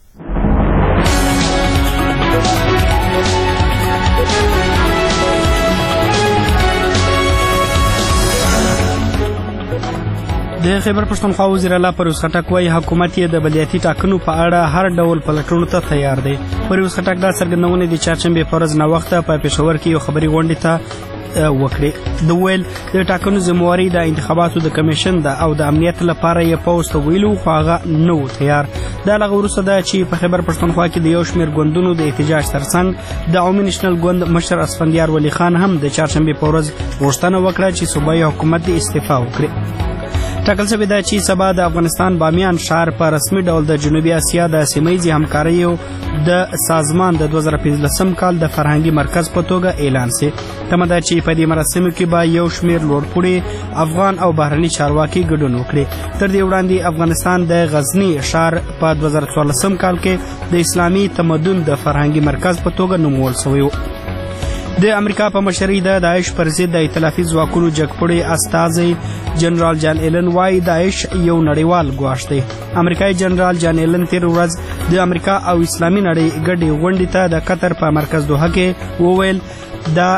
د خیبر پښتونخوا وزیر اعلی پرویز خټک وايي حکومت یې د بلدیاتي ټاکنو په اړه هر ډول پلټونو ته تیار دی. پرویز خټک دا څرګندونه د چهارشنبې په ورځ ناوخته په پېښور کې یو خبري غونډې ته وکړې. د ویل د ټاکنو ذمہواري د انتخاباتو د کمیشن ده او د امنیت لپاره یې پوز ته ویلو خو هغه نه و تیار. دا لږ وروسته ده چې په خیبر پښتونخوا کې د یو شمېر ګوندونو د احتجاج ترڅنګ د عوامي نېشنل ګوند مشر اسفندیار ولی خان هم د چهارشنبې په ورځ غوښتنه وکړه چې صوبایي حکومت د استعفا وکړي. ټاکل شوې ده چې سبا د افغانستان بامیان ښار په رسمي ډول د جنوبي اسیا د سیمهییزې همکاریو د سازمان د 2015 کال د فرهنګي مرکز په توګه اعلان شي. تمه ده چې په دې مراسمو کې به یو شمېر لوړپوړي افغان او بهرني چارواکي ګډون وکړي. تر دې وړاندې افغانستان د غزني ښار په 2014 کال کې د اسلامي تمدن د فرهنګي مرکز په توګه نومول شوی و. د امریکا په مشرۍ د داعش پر ضد د ائتلافي ځواکونو جګپوړي استازی جنرال جان ایلن وايي داعش یو نړیوال ګواښ دی. امریکایي جنرال جان ایلن تیر ورځ د امریکا او اسلامي نړۍ ګډې غونډې ته د قطر په مرکز دوحه کې وویل د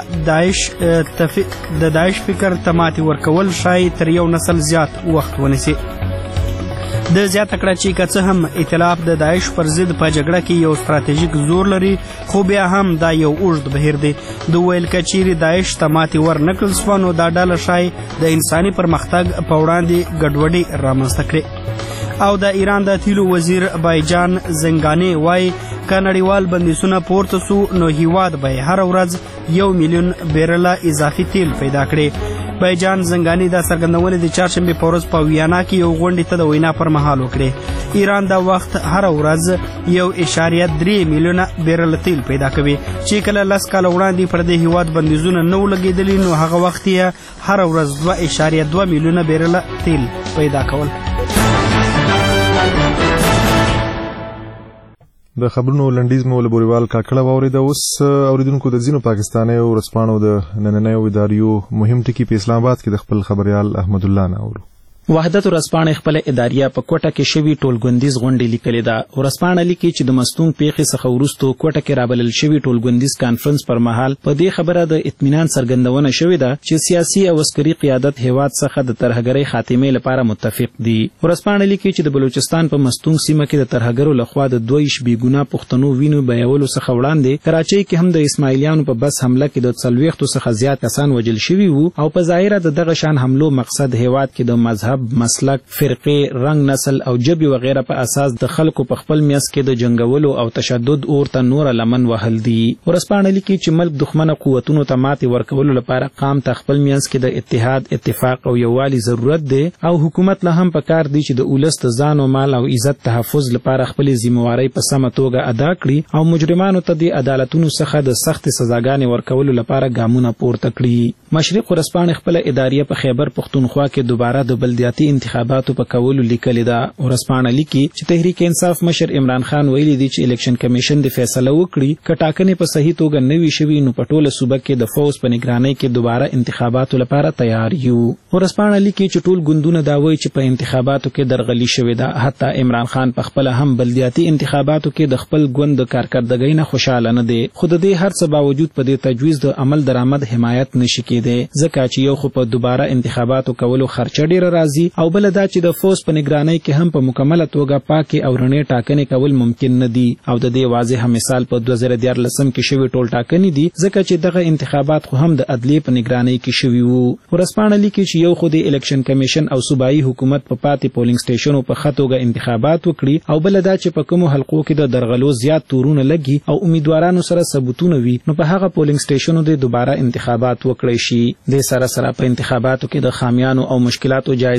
داعش فکر ته ماتې ورکول شاید تر یو نسل زیات وخت ونیسي. د زیاته کړه چې که څه هم ائتلاف د داعش پر ضد په جګړه کې یو ستراتیژیک زور لري خو بیا هم دا یو اوږد بهیر دی. د ویل که چیرې داعش ته ماتې ور نه کړل سوه نو دا ډله ښایي د انساني پرمختګ په وړاندې ګډوډي رامنځته کړي. او د ایران د تیلو وزیر بایجان زنګانې وایي که نړیوال بندیزونه پورته سو نو هیواد به هر ورځ 1 میلیون بیرله اضافي تیل پیدا کړي. بایجان زنګانې دا څرګندونه د چهارشنبې په ورځ په ویانا کې یو غونډې ته د وینا پر مهال وکړې. ایران دا وخت هر ورځ 1.3 میلیونه بیرل تیل پیدا کوي چې کله 10 کاله وړاندې پر دې هیواد بندیزونه نه لګېدلي نو هغه وخت یې هر ورځ 2.2 میلیونه بیرل تیل پیدا کول.
د خبرونو لنډیز مو له بوریوال کاکړه واورېده. اوس اوریدونکو د ځینو پاکستانیو ورځپاڼو د نننیو اداریو مهم ټکي په اسلام آباد کې د خپل خبريال احمد الله نه اورو.
وحدت ورځپاڼې خپل اداریه په کوټه کې شوی ټولګوندیز غونډې لیکلې ده. ورځپاڼه لیکي چې د مستونګ پیښې څخه وروسته کوټه کې رابلل شوی ټولګوندیز کانفرنس پر مهال په دې خبره د اطمینان څرګندونه شوې ده چې سیاسي او عسکري قیادت هیواد څخه د ترهګرۍ خاتمې لپاره متفق دي. ورځپاڼه لیکي چې د بلوچستان په مستونګ سیمه کې د ترهګرو لخوا د 22 بیګونه پښتنو وینو بیولو څخه وړاندې کراچۍ کې هم د اسماعیلیانو په بس حمله کې د 40 څخه زیات کسان وژل شوي وو او په ظاهره دغه شان حملو مقصد هیواد کې د مذهب، مسلک، فرقې، رنگ، نسل او جبي وغیرہ په اساس د خلکو په خپل میاس کې د جنگولو او تشدد اورته نور لمن وهل دي. ورځپاڼه لیکي چې ملک دښمنه قوتونو ته ماتې ورکولو لپاره قام ته خپل میاس کې د اتحاد، اتفاق او یووالي ضرورت دی او حکومت له هم پکار دی چې د اولس د ځان او مال او عزت تحفظ لپاره خپل ذمہواری په سمه توګه ادا کړي او مجرمانو ته د عدالتونو څخه د سخت سزاګانې ورکولو لپاره ګامونه پورته کړي. مشرق ورځپاڼه خپل اداریه په خیبر پښتونخوا کې دوباره د بلدیاتي انتخاباتو په کولو لیکلې ده. ورځپاڼه لیکي چې تحریک انصاف مشر عمران خان ویلي دی چې الیکشن کمیشن د فیصله وکړي که ټاکنې په صحیح توګه نه وي شوي نو په ټوله صوبه کې د فوز په نگرانۍ کې دوباره انتخاباتو لپاره تیار یو. ورځپاڼه لیکي چې ټول ګوندونه دا وایي چې په انتخاباتو کې درغلي شوې ده. حتی عمران خان په خپل هم بلدیاتي انتخاباتو کې د خپل ګوند د کارکردګۍ نه خوشاله نه دی خو د دې هر څه باوجود په دې تجویز د عمل درآمد حمایت نشي کېدی ځکه چې یو خو په دوباره انتخاباتو کولو خرچه ډیره راځي او بل دا چې د فوز په نگرانۍ کې هم په مکمله توګه پاکي او رڼې ټاکنې کول ممکن نه دي او د دې واضح مثال په 2014 کې شوی ټول ټاکنې دي ځکه چې دغه انتخابات خو هم د عدلیې په نگرانۍ کې شوي وو. ورځپاڼه لیکي چې یو خو د الیکشن کمیشن او صوبایي حکومت په پاتې پولینګ سټیشنو په ښه توګه انتخابات وکړي او بل دا چې په کومو حلقو کې د درغلو زیات تورونه لګي او امیدوارانو سره ثبوتونه وي نو په هغه پولینګ سټیشنو د دوباره انتخابات وکړي شي. د سره په انتخاباتو کې د خامیانو او مشکلاتو جایزه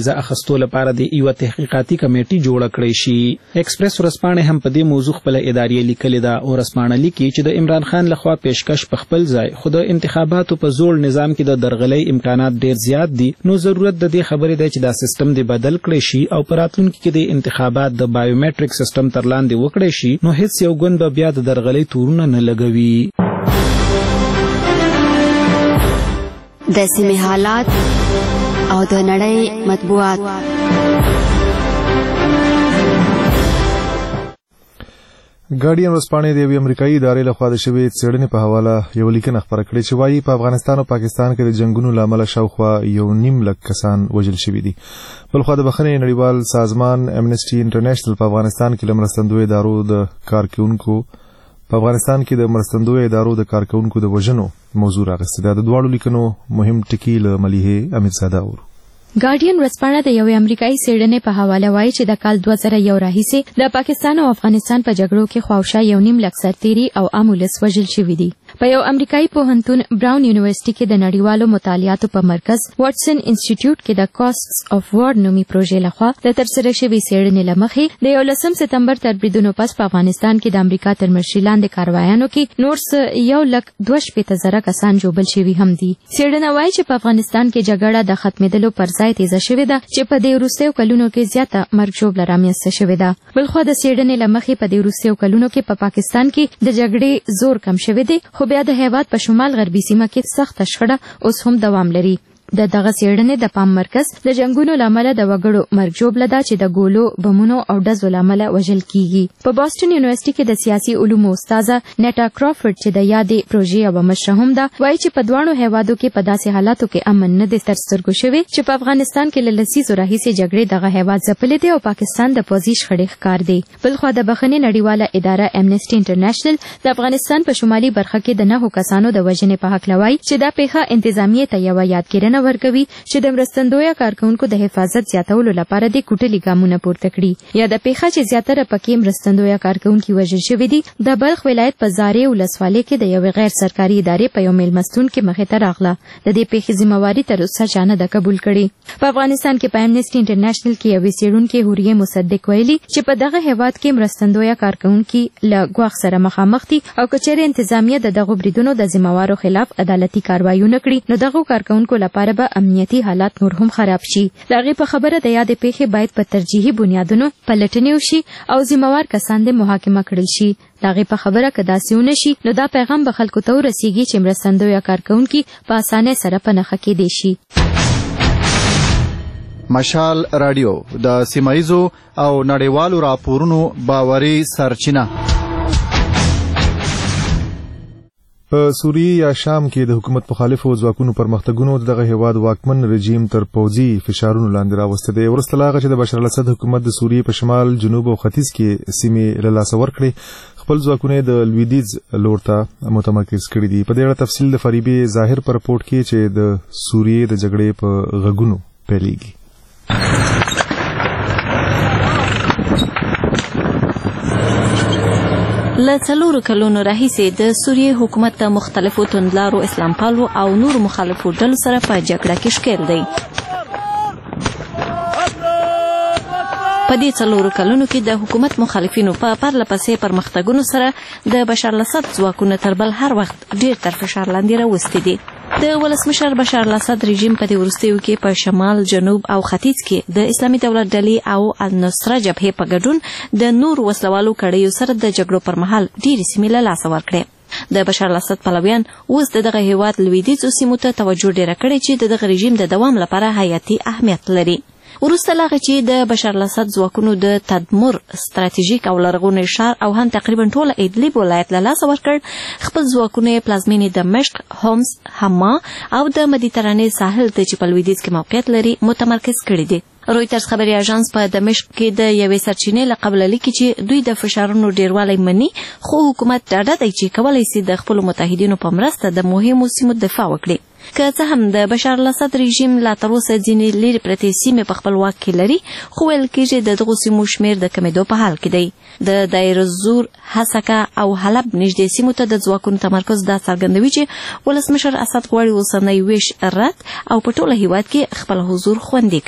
جایزه اخیستو لپاره د یو تحقیقاتي کمیټې جوړه کړې شي. ایکسپریس ورځپاڼه هم په دې موضوع خپل ادارې لیکلې ده. ورځپاڼه لیکي چې د عمران خان لخوا پیشکش په خپل ځای خو د انتخاباتو په زوړ نظام کې د درغلۍ امکانات ډیر زیات دي، نو ضرورت د دې خبرې ده چې دا سیستم دې بدل کړی شي او په راتلونکي کې د انتخابات د بایومټریک سیستم تر لاندې وکړی شي، نو هیڅ یو ګوند به بیا د درغلۍ تورونه نه لګوي.
د سیمې حالات او د نړۍ مطبوعات.
ګارډین ورځپاڼې د یوې امریکایي ادارې لخوا د شوې څېړنې په حواله یو لیکنه خپره کړې چې وایي په افغانستان او پاکستان کې د جنګونو له امله شاوخوا 1.5 لک کسان وژل شوي دي. بلخوا د بخښنې نړیوال سازمان امنسټي انټرنیشنل په افغانستان کې د مرستندویه ادارو د کارکونکو د وژنو موضوع راغستې ده. د دواړو لیکنو مهم ټکي له ملیحې امیرزاده اورو.
ګارډین ورځپاڼه د یوې امریکایي څېړنې په حواله وایي چې د کال 2001 راهیسې د پاکستان او افغانستان په جګړو کې خواوشا 1.5 لک سرتیري او عام ولس وژل شوي دي. په یو امریکایي پوهنتون براون یونیورسيټي کې د نړیوالو مطالعاتو په مرکز واټسن انسټیټیوټ کې د کاسټس اف وار نومي پروژې لخوا د ترسره شوې څېړنې له مخې د 11 سپتمبر تر بریدونو پس په افغانستان کې د امریکا تر مشرۍ لاندې کاروایانو کې نور 1,02,000 کسان ژوبل شوي هم دي. څېړنه وایي چې په افغانستان کې جګړه د ختمېدلو پر ځای تیزه شوې ده چې په دې وروستیو کلونو کې زیاته مرګ ژوبله رامنځته شوې ده. بلخوا د څېړنې له مخې په دې وروستیو کلونو کې په پاکستان کې د جګړې زور کم شوی دی، خو بیا د هیواد په شمال غربي سیمه کې سخته شخړه اوس هم دوام لري. د دغه څېړنې د پام مرکز د جنگونو لامل د وګړو مرګ ژوبله ده چې د ګولو، بمونو او ډزو لامل وژل کیږي. په بوسټن یونیورسيټي کې د سیاسي علومو استاده نیټا کرافورډ چې د یادې پروژې او مشره هم ده، وایي چې په دواړو هیوادو کې په داسې حالاتو کې امن نه دی تر سترګو شوی چې په افغانستان کې له لسیزو راهیسې جګړې دغه هیواد ځپلې دی او پاکستان د پوځي شخړې ښکار دی. بلخوا د بخښنې نړیواله اداره امنسټي انټرنیشنل د افغانستان په شمالي برخه کې د 9 کسانو د وژنې په هکله وایي چې دا پیښه انتظامیې ته یوه یادګیرنه ورکوي چې د مرستندویه کارکونکو د حفاظت زیاتولو لپاره د کوټلي ګامونه پورته کړي. یا د پیښه چې زیاتره پکې مرستندویه کارکونکو وژل شوي دي د بلخ ولایت په زارې ولسوالۍ کې د یوې غیر سرکاري ادارې په یو میلمستون کې مخې ته راغله. د دې پیښې ذمہواري تر اوسه چا نه ده قبول کړې. په افغانستان کې په امنسټي انټرنیشنل کې یوې څېړونکې حوریې مصدق ویلي چې په دغه هیواد کې مرستندویه کارکونکو له ګواښ سره مخامخ دي او که چېرې انتظامیه د دغو بریدونو د ذمہوارو خلاف عدالتي کاروایونه کړي نو دغو کارکونکو لپاره به امنیتي حالات نور هم خراب شي. د هغې په خبره د یادې پیښې باید په ترجیحي بنیادونو پلټنې وشي او ذمہوار کسان دې محاکمه کړل شي. د هغې په خبره که داسې ونه شي نو دا پیغام به خلکو ته ورسیږي چې مرستندویه کارکونکي په اسانۍ سره په نښه کېدی شي.
مشال رادیو د سیمایزو او نړیوالو راپورونو باوري سرچینه.
په سوریه یا شام کې د حکومت مخالفو ځواکونو پرمختګونو دغه هیواد واکمن رژیم تر پوځي فشارونو لاندې راوسته دی. وروسته له هغه چې د بشار الاسد حکومت د سوریې په شمال، جنوب او ختیځ کې سیمې له لاسه ورکړې، خپل ځواکونه د لویدیځ لور ته متمرکز کړي دي. په دې اړه تفصیل د فریبې ظاهر پر رپورټ کې چې د سوریې د جګړې په غږونو پیلېږي.
له 4 کلونو راهیسې د سوریې حکومت د مختلفو توندلارو اسلام پالو او نور مخالفو ډلو سره په جګړه کې ښکېل دی. په دې 4 کلونو کې د حکومت مخالفینو په پرله پسې پرمختګونو سره د بشار الاسد ځواکونه تر بل هر وخت ډېر تر فشار لاندې راوستي دي. د ولسمشر بشار الاسد رژیم په دې وروستیو کې په شمال، جنوب او ختیځ کې د اسلامي دولت ډلې او النصره جبهې په ګډون د نور وسلوالو کړیو سره د جګړو پر مهال ډېرې سیمې له لاسه ورکړې. د بشار الاسد پلویان اوس دغه هیواد لویدیځو سیمو ته توجه ډېره کړې چې دغه رژیم د دوام لپاره حیاتي اهمیت لري. وروسته له هغه چې د بشار الاسد ځواکونو د تدمر ستراتیژیک او لرغونی ښار او هم تقریبا ټول ادلب ولایت له لاسه ورکړ، خپل ځواکونه یې پلازمینې دمشق، هومس، حما او د مدیترانې ساحل ته چې په لویدیځ کې موقعیت لري متمرکز کړي دي. رویټرز خبري اژانس په دمشق کې د یوې سرچینې له قبله لیکي چې دوی د فشارونو ډیروالی مني، خو حکومت ډاډه دی چې کولی شي د خپلو متحدینو په مرسته د مهمو سیمو دفاع وکړي. که څه هم د بشار الاسد رژیم لا تر اوسه ځینې لرې پرتې سیمې په خپل واک کې لري، خو ویل کېږي د دغو سیمو شمېر د کمېدو په حال کې دی. د دایر الزور، حسکه او حلب نږدې سیمو ته د ځواکونو تمرکز دا څرګندوي چې ولسمشر اسد غواړي اوسنی ویش رد او په ټوله هیواد کې خپل حضور خوندي کړي.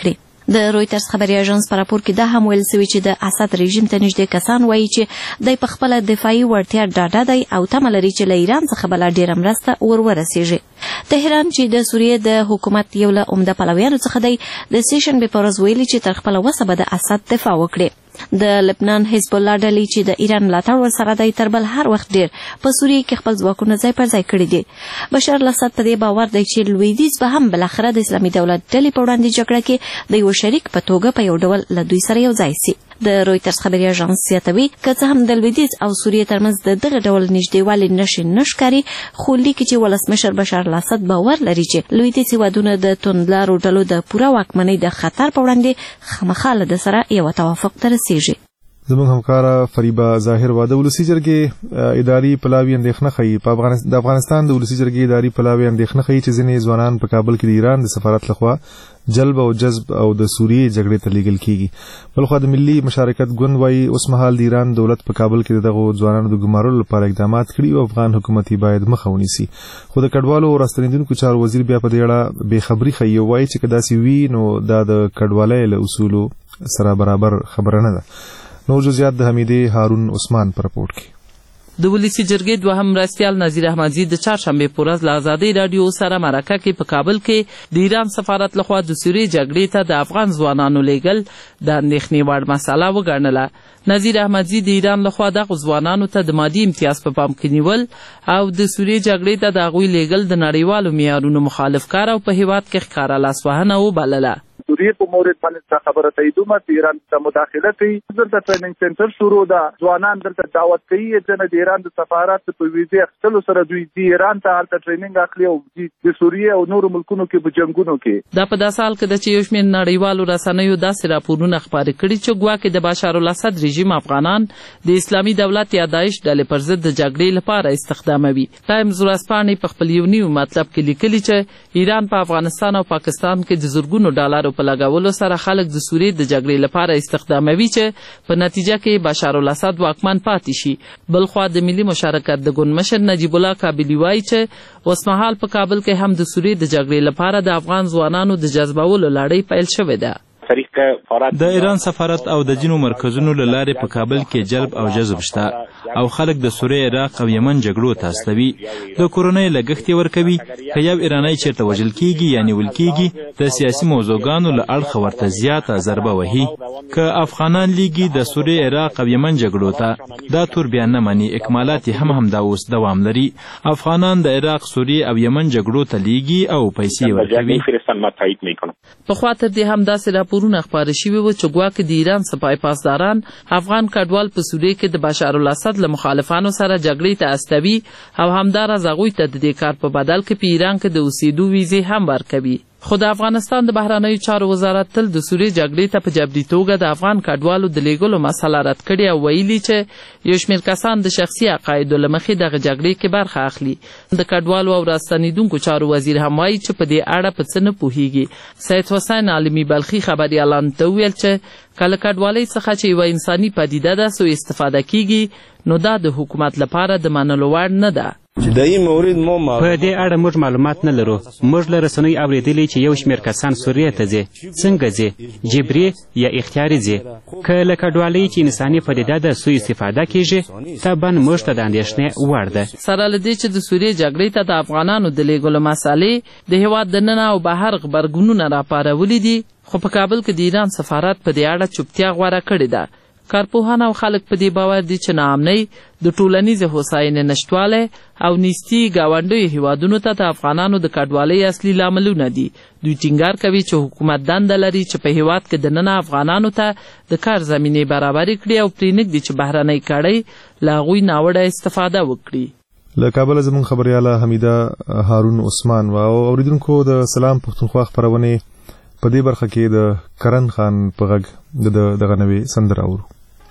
د رويټرز خبري اژانس په راپور کې دا هم ویل شوی چې د اسد رژیم ته نږدې کسان وایي چې د خپل دفاعي وړتیا ډاډه دی او تمه لري چې له ایران څخه بل ډیره مرسته ورسیږي. تهران چې د سوریې د حکومت یو له عمده پلویانو څخه دی د سیشن به پرز ویلي چې تر خپل وسه به د اسد دفاع وکړي. د لبنان حزب الله ډلې چې د ایران ملاتړ ورسره دی تر بل هر وخت ډیر په سوریې کې خپل ځواکونه ځای پر ځای کړي دي. بشار الاسد په دې باور دی چې لویدیځ به هم بلاخره د اسلامي دولت ډلې په وړاندې جګړه کې د یو شریک په توګه په یو ډول له دوی سره یو ځای سي. د رويټرز خبري اژانس زیاتوي که څه هم د لویدیځ او سوریې ترمنځ د دغه ډول نږدېوالي نشکاري خو لیکي چې ولسمشر بشار الاسد باور لري چې لویدیځ هیوادونه د توندلارو ډلو د پوره واکمنۍ د خطر په وړاندې خامخا له ده سره یو توافق ته رسیږي.
زموږ همکاره فریبا ظاهر واده ولسی جرګې اداري پلاوی اندېښنه ښیي په افغانستان د ولسی جرګې اداري پلاوی اندېښنه ښیي چې ځینې ځوانان په کابل کې د ایران د سفارت لخوا جلب او جذب او د سوریې جګړې ته لیږل کیږي. بلخوا د ملي مشارکت ګوند وایي اوس مهال د ایران دولت په کابل کې دغه ځوانانو د ګمارلو لپاره اقدامات کړي او افغان حکومت باید مخه ونیسي. خو د کډوالو او راستنیدونکو چارو وزیر بیا په دې اړه بې خبري ښیي او وایي چې که داسې وي نو دا د کډوالۍ له اصولو سره برابر خبره نه ده. نور جزئیات د حمیدې هارون عثمان پر رپورټ کې.
د ولسی جرګې دوهم مرستیال نظیر احمدزي د چهارشنبې په ورځ له ازادۍ راډیو سره مرکه کې په کابل کې د ایران سفارت لخوا د سوریې جګړې ته د افغان ځوانانو لیږل د اندېښنې وړ مسله وګڼله. نظیر احمدزي د ایران لخوا دغو ځوانانو ته د مادي امتیاز په پام کې نیول او د سوریې جګړې ته د هغوی لیږل د نړیوالو معیارونو مخالف کار او په هیواد کې ښکاره لاسوهنه وبلله.
سوریې په مورد باندې خبره تاییدومه چې ایران ته مداخله کوي. دلته ټریننګ سنټر شروع ده، ځوانان دلته دعوت کوي چې د ایران د سفارت په ویزې اخیستلو سره دوی د ایران ته هلته ټریننګ اخلي او د سوریې او نورو ملکونو کې په جنګونو کې.
دا په داسې حال کې ده چې یو شمېر نړیوالو رسنیو داسې راپورونه خپاره کړي چې ګواکې د بشار الاسد رژیم افغانان د اسلامي دولت یا داعش ډلې پر ضد د جګړې لپاره استخداموي. ټایمز ورځپاڼې په خپل یو نیو مطلب کې لیکلي چې ایران په افغانستان او پاکستان کې د زرګونو ډالرو په لګولو سره خلک د سوریې د جګړې لپاره استخداموي چې په نتیجه کې بشار الاسد واکمن پاتې شي. بلخوا د ملي مشارکت د ګوند مشر نجیب الله کابلی وایي چې اوس مهال په کابل کې هم د سوریې د جګړې لپاره د افغان ځوانانو د جذبولو لړۍ پیل شوې ده.
د ایران سفارت او د ځینو مرکزونو له لارې په کابل کې جلب او جذب شته او خلک د سوریې، عراق او یمن جګړو ته استوي. د کورنۍ لګښت یې ورکوي. که یو ایرانی چیرته وژل کیږي یا نیول کیږي د سیاسي موضوعګانو له اړخه ورته زیاته ضربه وهي. که افغانان لیږي د سوریې، عراق او یمن جګړو ته دا تور بیا نه مني. اکمالات هم همدا اوس دوام لري. افغانان د عراق، سوریې او یمن جګړو ته لیږي او پیسې ورکوي.
پخوا تر دې هم داسې راپورونه خپاره شوي وو چې ګواکې د ایران سپاه پاسداران افغان کډوال په سوریې کې د بشار الاسد له مخالفانو سره جګړې ته استوي او همداراز هغوی ته د دې کار په بدل کې په ایران کې د اوسېدو ویزې هم ورکوي. خو د افغانستان د بهرنیو چارو وزارت تل د سوریې جګړې ته په جبري توګه د افغان کډوالو د لیږلو مسله رد کړې او ویلي چې یو شمېر کسان د شخصي عقایدو له مخې دغه جګړې کې برخه اخلي. د کډوالو او راستنیدونکو چارو وزیر هم وایي چې په دې اړه په څه نه پوهیږي. سید حسین عالمي بلخي خبریالانو ته وویل چې کله کډوالۍ څخه چې یوه انساني پدیده ده سو استفاده کیږي نو دا د حکومت لپاره د منلو وړ نه ده.
په دې اړه موږ معلومات نه لرو. موږ له رسنیو اورېدلي چې یو شمېر کسان سوریې ته ځي. څنګه ځي؟ جبري یا اختیاري ځي. که له کډوالۍ چې انساني پدیده ده سوء استفاده کیږي طبعا موږ ته د اندېښنې وړ ده.
سره له دې چې د سوریې جګړې ته د افغانانو د لیږلو مسالې د هېواد دننه او بهر غبرګونونه راپارولي دي، خو په کابل کې د ایران سفارت په دې اړه چوپتیا غوره کړې ده. کارپوهان او خلک په دې باور دي چې ناامنۍ، د ټولنیزې هوساینې نشتوالی او نیستي ګاونډیو هیوادونو ته د افغانانو د کډوالۍ اصلي لاملونه دي. دوی ټینګار کوي چې حکومت دنده لري چې په هیواد کې دننه افغانانو ته د کار زمینې برابرې کړي او پرېنږدي چې بهرنۍ کړۍ له هغوی ناوړه استفاده وکړي.
له کابل زموږ خبریاله حمیده هارون عثمان و اوریدونکو د سلام پښتونخوا خپرونې په دې برخه کې د کرن خان په غږ دغه نوې سندره اورو.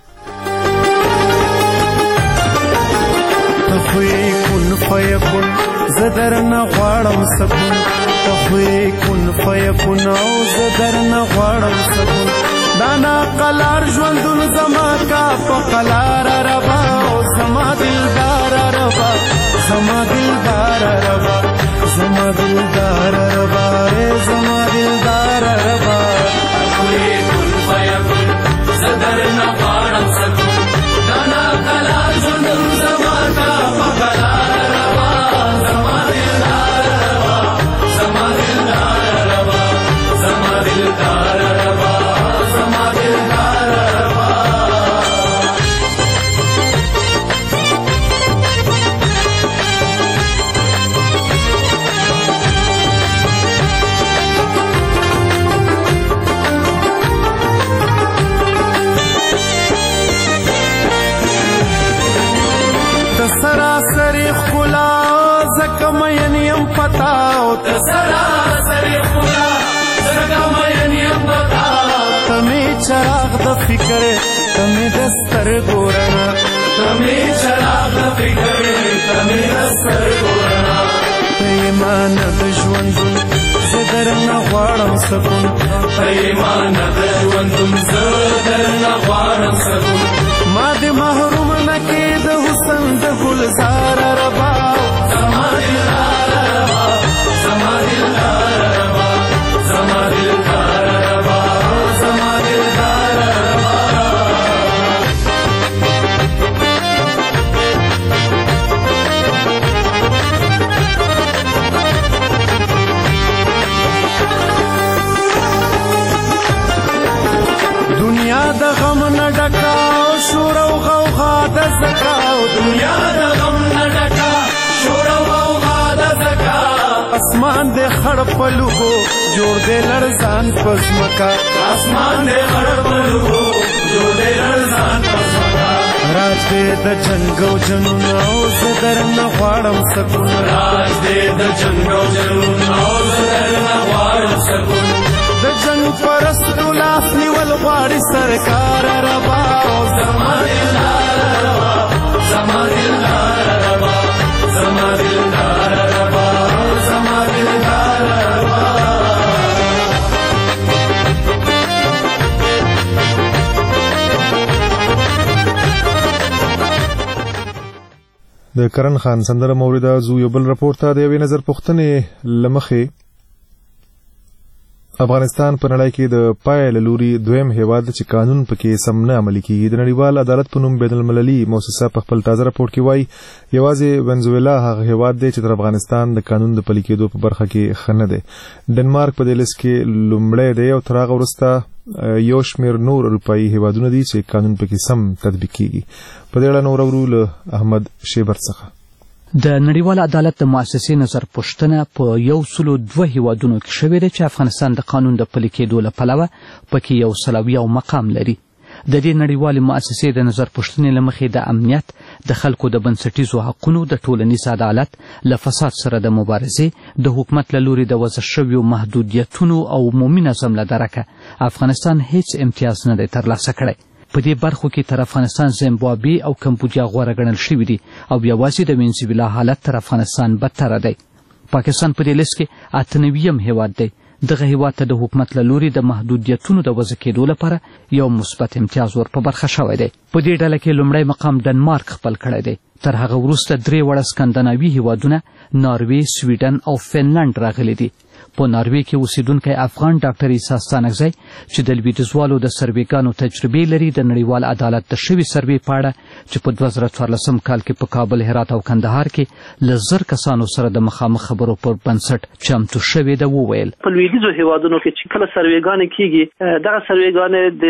تخوی کن فیکن زدر نغوارم سکن تخوی کن فیکن او زدر نغوارم سکن دانا قلار ژوندون زما کا په قلار ربا او زما دلدار ربا زما دلدار ربا زما دلدار ربا زما دلدار ربا تخوی سراسری ښکلا ځکه مین یم پتا او ته سراسری ښکلا ځکه مین یم پتا ته مې چراغ د فکر ته مې د سترګو رڼا ته مې چراغ د فکر ته مې د سترګو رڼا ته یې مانا د ژوندون زه درنه غواړم سکون ته یې مانا د ژوندون زه درنه غواړم سکون ما دې محروم نه کې د حسن د ګلزار ربا زما دلدار ربا زما دلدار ربا زما دلدار ربا زما دلدار ربا دنیا د غم نه ډکا شور او غوغا د زکا دنیا د غم نه ډکا شور او غوغا د زکا اسمان دې خړ پلوغو جوړ دې لړزان پزمکا اسمان دې خړ پلوغو جوړ دې لړزان پزمکا راج دې د جنگ او جنون او زدر نه غواړم سکون راج دې د جنگ او جنون او زدر نه غواړم سکون د جنگ پرستو لاس نیول غواړي سرکار ربا زما دلدار ربا زما دلدار ربا زما دلدار ربا زما دلدار ربا
د کرن خان سندره موریده زو یو بل راپور ته د یوې نظر پوښتنې لمخې افغانستان په نړۍ کې د پایل لوري دویم هیواد چې قانون پکې سم نه عملي کیږي د نړیوال عدالت په نوم بین المللي مؤسسه په خپل تازه راپور کې وایي یوازې ونزویلا هغه هیواد دی چې تر افغانستان د قانون د پلي کېدو په برخه کې ښه نه دی ډنمارک په دې لیست کې لومړی دی او تر هغه وروسته یو شمېر نور اروپایي هیوادونه دي چې قانون پکې سم تطبیق کیږي په دې اړه نور اورو له احمد شیبر څخه
د نړیوال عدالت د مؤسسې نظر پوښتنه په 102 هیوادونو کې شوې ده چې افغانستان د قانون د پلي کېدو له پلوه پکې 101 مقام لري د دې نړیوالې مؤسسې د نظر پوښتنې له مخې د امنیت د خلکو د بنسټیزو حقونو د ټولنیز عدالت له فساد سره د مبارزې د حکومت له لوري د وضع شویو محدودیتونو او عمومي نظم له درکه افغانستان هیڅ امتیاز نه دی ترلاسه کړی په دې برخو کې تر افغانستان زیمبابوې او کمبودیا غوره ګڼل شوي دي او یوازې د وینزویلا حالت تر افغانستان بدتره دی پاکستان په دې لیست کې 98 هیواد دی دغه هیواد ته د حکومت له لوري د محدودیتونو د وضع کېدو لپاره یو مثبت امتیاز ور په برخه شوی دی په دې ډله کې لومړی مقام ډنمارک خپل کړی دی تر هغه وروسته 3 وړه سکندناوي هیوادونه ناروې سویډن او فنلند راغلي دي په ناروې کې اوسیدونکی افغان ډاکټر عیسی ستانکزی چې د لویدیځوالو د سروېګانو تجربې لري د نړیوال عدالت د شوي سروې په اړه چې په 2014 کال کې په کابل هرات او کندهار کې له 1000 کسانو سره د مخامخ خبرو پر بنسټ چمتو شوې ده وویل
په لویدیځو هیوادونو کې چې کله سروېګانې کیږي دغه سروېګانې د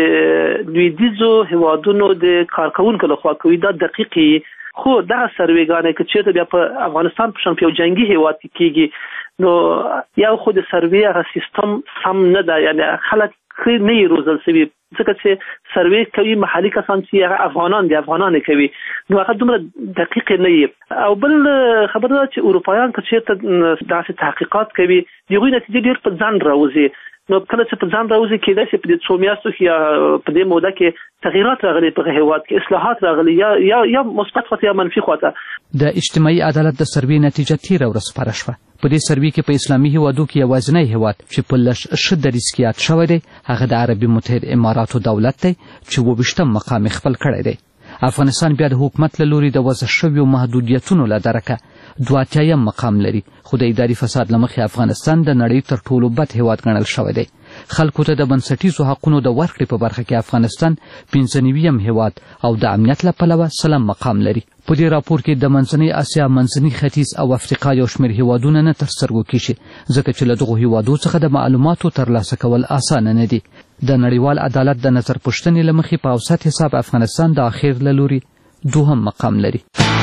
لویدیځو هیوادونو د کارکوونکو لخوا کوي دا دقیقي خو دغه سروېګانې که چېرته بیا په افغانستان په شان په یو جنګي هیواد کې کیږي نو یو خو د سروې هغه سیستم سم نه ده یعنی خلک نه یې روزل سوي ځکه چې سروې کوي محلي کسان چې هغه افغانان دي افغانان کوي نو هغه دومره دقیق نه وي او بل خبره ده چې اروپایان که چېرته داسې تحقیقات کوي د هغوی نتیجې ډېر په ځان راوځي نو کله چې په ځان راوځي کېدای شي په دې 2 میاشتو کې یا په دې موده کې تغییرات راغلي په هیواد کې اصلاحات راغلي یا مثبت خواته یا منفي خواته
د اجتماعي عدالت د سروې نتیجه تیره ورځ خپره شوه په دې سروې کې په اسلامي هیوادو کې یوازینی هیواد چې په لږ ښه دریځ کې یاد شوی دی هغه د عربي متحد اماراتو دولت دی چې 28 مقام خپل کړی دی افغانستان بیا د حکومت له لوري د وضع شویو محدودیتونو له درکه 82 مقام لري خو د اداري فساد له مخې افغانستان د نړۍ تر ټولو بد هیواد ګڼل شوی دی خلکو ته د بنسټیزو حقونو د ورکړې په برخه کې افغانستان 95 هیواد او د امنیت له پلوه 3 مقام لري په دې راپور کې د منځنۍ اسیا منځني ختیځ او افریقا یو شمېر هیوادونه نه تر سترګو کیږي ځکه چې له دغو هیوادو څخه د معلوماتو ترلاسه کول اسانه نه دي د نړیوال عدالت د نظر پوښتنې له مخې په اوسط حساب افغانستان د اخیر له لوري 2 مقام لري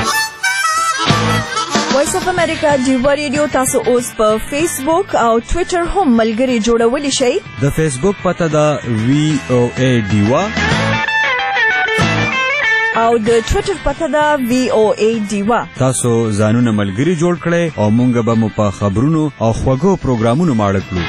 وایس اف امریکا ډیوا ریډیو تاسو اوس په فیسبوک او ټوئیټر هم ملګري جوړولی شئ
د فیسبوک پته دا VOA ډیوا
او د ټوئیټر پته ده VOA ډیوا.
تاسو ځانونه ملګري جوړ کړئ او مونږ به مو په خبرونو او خوږو پروګرامونو ماړه کړو.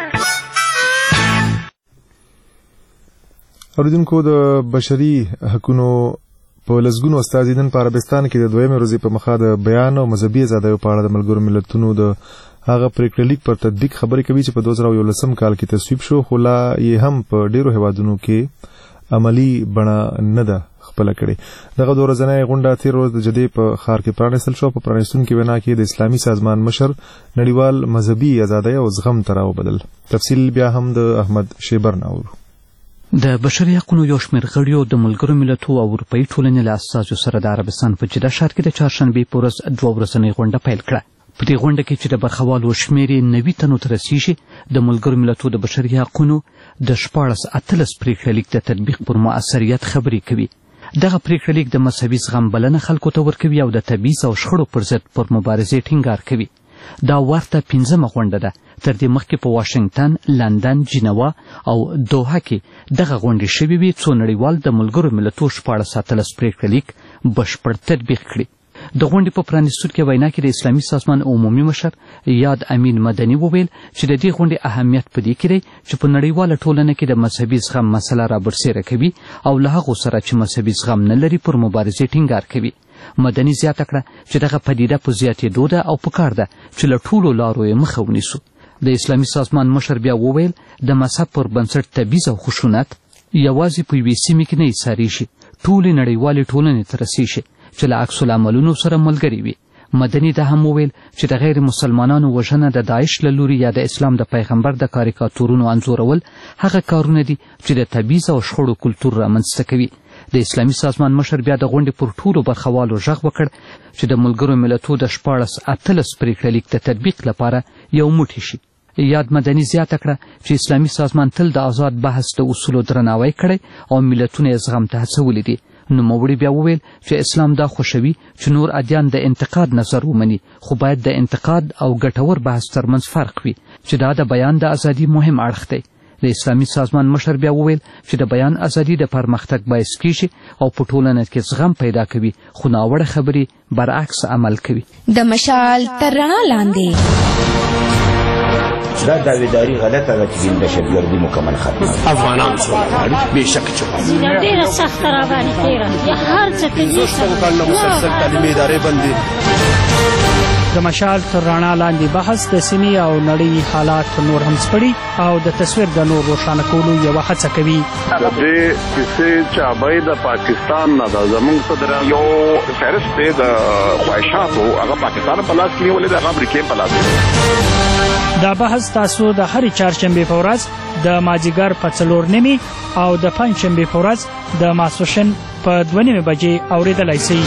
اوریدونکو د بشري حقوقو په لسګونو استازي نن په عربستان کې د دویمې ورځې په مخه د بیان او مذهبي ازادیو په اړه د ملګرو ملتونو د هغه پریکړه لیک پر تطبیق خبرې کوي چې په 2011 کال کې تصویب شو، خو لا یې هم په ډیرو هیوادونو کې عملی بڼه نه ده خپله کړې. دغه دوه ورځنۍ غونډه تېره ورځ د جدې په ښار کې پرانیستل شو. په پرانیستونکې وینا کې د اسلامي سازمان مشر نړیوال مذهبي ازادۍ او زغم ته راوبلل. تفصیل بیا هم د احمد شیبر نه اورو.
د بشري حقوقو یو شمېر غړیو د ملګرو ملتونو او اروپایي ټولنې له استازو سره د عربستان په جده ښار کې د چهارشنبې په ورځ دوه ورځنۍ غونډه پیل کړه. په دې غونډه کې چې د برخوالو شمېر یې 90 تنو ته رسیږي، د ملګرو ملتونو د بشري حقوقو د 14 پریکړه لیک د تطبیق پر مؤثریت خبرې کوي. دغه پریکړه لیک د مذهبي زغم بلنه خلکو ته ورکوي او د تبعیض او شخړو پر ضد پر مبارزې ټینګار کوي. دا ورته 15مه غونډه ده. تر دې مخکې په واشنګټن، لندن، جنیوا او دوحه کې دغه غونډې شوې وې څو نړیوال د ملګرو ملتونو 14 پریکړه لیک بشپړ تطبیق کړي. د غونډې په پرانیستونکې وینا کې د اسلامي سازمان عمومي مشر یاد امین مدني وویل چې د دې غونډې اهمیت په دې کې دی چې په نړیواله ټولنه کې د مذهبي زغم مسله رابرسېره کوي او له هغو سره چې مذهبي زغم نه لري پر مبارزې ټینګار کوي. مدني زیاته کړه چې دغه پدیده په زیاتېدو ده او پکار ده چې له ټولو لارو یې مخه ونیسو. د اسلامي سازمان مشر بیا وویل د مذهب پر بنسټ تبعیض او خشونت یوازې په یوې سیمې کې نه ایسارېږي، ټولې نړیوالې ټولنې ته رسېږي چې له عکس العملونو سره ملګري وي. مدني دا هم وویل چې د غیر مسلمانانو وژنه د داعش له لوري یا د اسلام د پیغمبر د کاریکاتورونو انځورول هغه کارونه دي چې د تبعیض او شخړو کلتور رامنځته کوي. د اسلامي سازمان مشر بیا د غونډې پر ټولو برخوالو غږ وکړ چې د ملګرو ملتونو د 14 پریکړه لیک د تطبیق لپاره یو موټی شي. یاد مدني زیاته کړه چې اسلامي سازمان تل د آزاد بحث د اصولو درناوی کړی او ملتونه یې زغم ته هڅولي دي. نوموړي بیا وویل چې اسلام دا خوښوي چې نور ادیان د انتقاد نظر ومني، خو باید د انتقاد او ګټور بحث ترمنځ فرق وي چې دا د بیان د ازادي مهم اړخ دی. د اسلامي سازمان مشر بیا وویل چې د بیان ازادي د پرمختګ باعث کیږي او په ټولنه کې زغم پیدا کوي، خو ناوړه خبرې برعکس عمل کوي.
د مشال تر رڼا لاندې
دا داویداری غلطه ده چې د دهشتګردي مکمل ختمه
افغانان سوله غواړي بېشکه چې غواړي
ډېره سخته راباندې تېره هر څه کوي
کلونه مسلسل تعلیمي ادارې بندي.
د مشال تر رڼا لاندې بحث د سیمې او نړۍ حالات نور هم سپړي او د تصویر د نور روښانه کولو یوه هڅه کوي.
د دې کیسې چابۍ د پاکستان نه ده، زموږ صدر یو فهرست دی د خواهشاتو، هغه پاکستان په لاس کې نیولې ده، هغه امریکې په لاس کې.
دا بحث تاسو د هرې چهارشنبې په ورځ د مازدیګر په 4:30 او د پنجشنبې په ورځ د ماسپښین په 2:30 بجې اورېدلی شئ.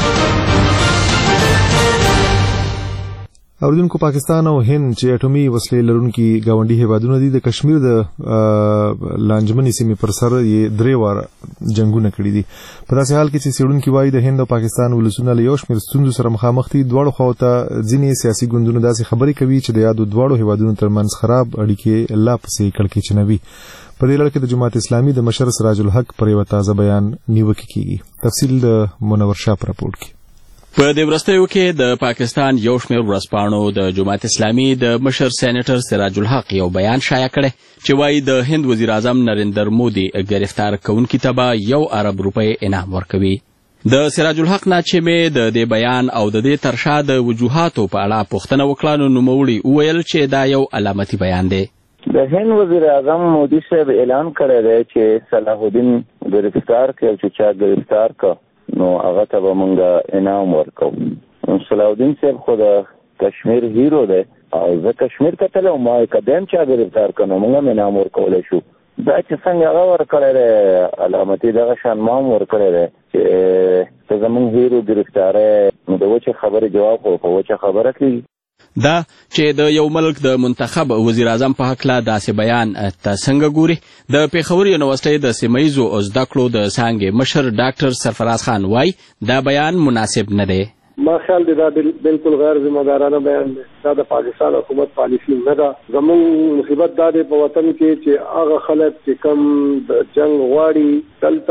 اوریدونکو، پاکستان او هند چې اټومي وسلې لرونکي ګاونډي هیوادونه دي، د کشمیر د لانجمنې سیمې پر سر یې 3 واره جنگونه کړي دي. په داسې حال کې چې څېړونکي وایي د هند او پاکستان ولسونه له یو شمېر ستونزو سره مخامخ دي. دواړو خواو ته ځینې سیاسي ګوندونه داسې خبرې کوي چې د یادو دواړو هیوادونو ترمنځ خراب اړیکې لا پسې کړکېچنوي. په دې لړ کې د جماعت اسلامي د مشر سراج الحق پر یو تازه بیان نیوکه کیږي. تفصیل د منور شاه په راپورټ کې.
په دې وروستیو کې د پاکستان یو شمېر ورځپاڼو د جماعت اسلامي د مشر سېنیټر سراج الحق یو بیان شایع کړی چې وایي د هند وزیر اعظم نریندر مودي گرفتار کوونکي ته به 1 ارب روپۍ انعام ورکوي. د سراج الحق نه چې مې د دې بیان او د دې تر شا د وجوهاتو په اړه پوښتنه وکړه، نو نوموړي وویل چې دا یو علامتي بیان دی.
د هند وزیر اعظم مودي صاحب اعلان کړی دی چې صلاح الدین گرفتار کړ، چې چا گرفتار کړ نو هغه ته به مونږ انعام ورکو. صلاح الدین صاحب خو د کشمیر هیرو دی او زه کشمیر ته تللی وم، ما کدیم چا گرفتار کړ نو مونږ هم انعام ورکولی شو. دا چې څنګه هغه ورکړی دی علامتي دغه شان ما هم ورکړی دی چې ته زمونږ هیرو گرفتاری نو د وچې خبرې جواب خو په وچه خبره کېږي.
دا چې د یو ملک د منتخب وزیر اعظم په هکله داسې بیان ته څنګه ګوري؟ د پېښور یونیورسټۍ د سیمه ییزو زده کړو د څانګې مشر ډاکټر سرفراز خان وایي دا بیان مناسب نه دی.
ما خیال دی دا بالکل غیر ذمہ دارانه بیان دی. دا د پاکستان حکومت پالیسي نه ده. زموږ مصیبت دا دی په وطن کې چې هغه خلک چې کم د جنگ غواړي دلته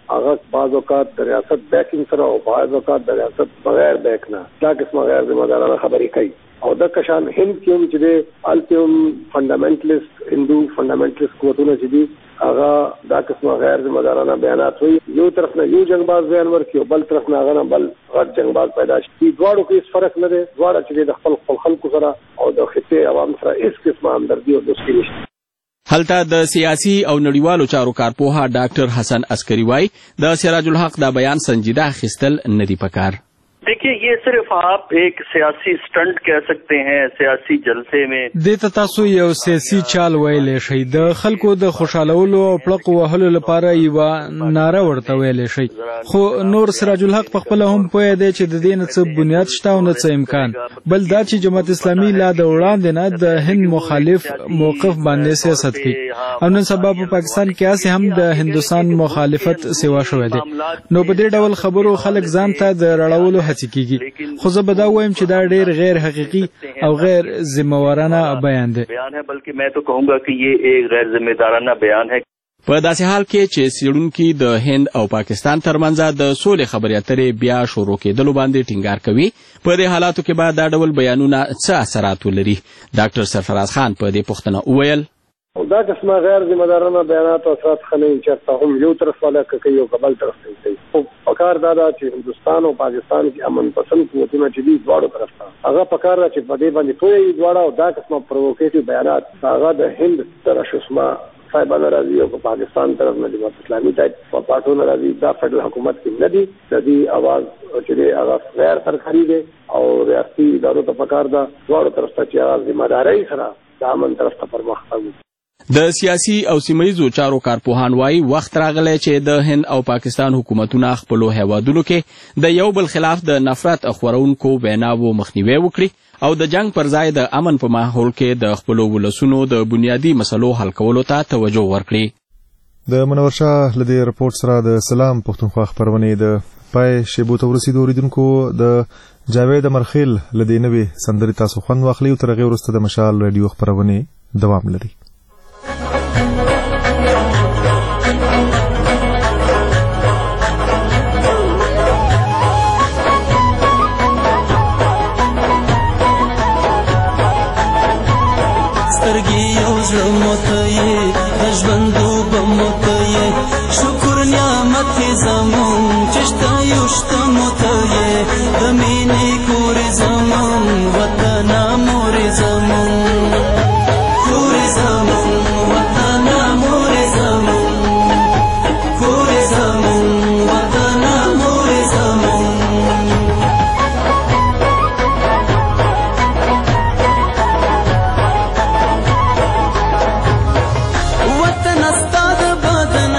هغه بعض اوقات د ریاست بیکینګ سره او بعض اوقات د ریاست بغیر بیک نه دا قسمه غیر ذمہ دارانه خبرې کوي او د کشان هند کې هم چې د الټیم فندامنټلیست هندو فندامنټلیست قوتونه چې دي هغه دا قسمه غیر ذمہ دارانه بیانات وي یو طرف نه یو جنگباز بیان ورکړي او بل طرف نه هغه بل غټ جنگباز پیدا شي دواړو کې هیڅ فرق نه دی دواړه چې د خپل خلکو سره او د خطې عوام سره هیڅ قسمه همدردي او دوستي نشته
هلته د سیاسي او نړیوالو چارو کارپوه ډاکټر حسن عسکری وای د سراج الحق دا بیان سنجیده اخیستل نه دی پکار
देखिए ये सिर्फ आप एक सियासी स्टंट कह सकते हैं सियासी जलसे में
د تاسو یو سیاسي چال ویلې شي د خلکو د خوشالولو او پړق وهلو لپاره یو ناره ورته ویلې شي خو نور سراج الحق په خپل هم پوهه دی چې د دې نه څه بنیاد شته او نه څه امکان بل دا چې جماعت اسلامي لا د وړاندې نه د هند مخالف موقف باندې سیاست کوي او نن سبا په پاکستان کې اسې هم د هندستان مخالفت سیوا شوې ده نو په دې ډول خبرو خلک ځان ته د رړولو کیږي خو زه به دا وایم چې دا ډېر غیر حقیقي او غیر ذمہوارانه بیان دی
بلکې मैं तो कहूंगा कि ये एक गैर जिम्मेदाराना बयान है
په داسې حال کې چې څېړونکي د هند او پاکستان ترمنځ د سولې خبرې اترې بیا شروع کېدلو باندې ټینګار کوي په دې حالاتو کې به دا ډول بیانونه څه اثرات ولري ډاکټر سرفراز خان په دې پوښتنه وویل
او دا قسمه غیر ذمہ دارانه بیانات او اثرات خلک چرته هم یو طرف والا کوي او بل طرف ته کوي او پکار دا چې هندستان او پاکستان کې امن پسند قوتونه چې دي دواړو طرف ته هغه پکار چې په دې باندې ټول دواړه او دا قسمه پرووکیټیو بیانات هغه د هند تر شسمه صاحبانه راځي او پاکستان طرف نه د اسلامي ټایپ په پټو نه راځي دا فدرال حکومت کې نه دي د دې आवाज چې هغه غیر سرکاري دي او ریاستي ادارو ته پکار دا دواړو طرف ته چې ذمہ داري سره د امن طرف ته پرمختګ
د سیاسي او سیمه‌یزو چارو کارپوهان وایي وخت راغلی چې د هند او پاکستان حکومتونه خپلو هیوادونو کې د یو بل خلاف د نفرت خورونکو ویناوو مخنیوي وکړي او د جنگ پر ځای د امن په ماحول کې د خپلو ولسونو د بنیادي مسلو حل کولو ته توجه ورکړي
د منور شاه له دې رپورټ سره د سلام پښتونخوا خبرونه د پای شیبو ته ورسېدو اوریدونکو د جاوید مرخیل له دې نوې سندرې تاسو خوند واخلئ او تر هغې وروسته د مشال رادیو خبرونه دوام لري
شکر نعمت زمون چشتا یشتا متایه دمینی کوری زمون وطن موری زمون کوری زمون وطن موری زمون کوری زمون وطن موری زمون وطن استاد بدن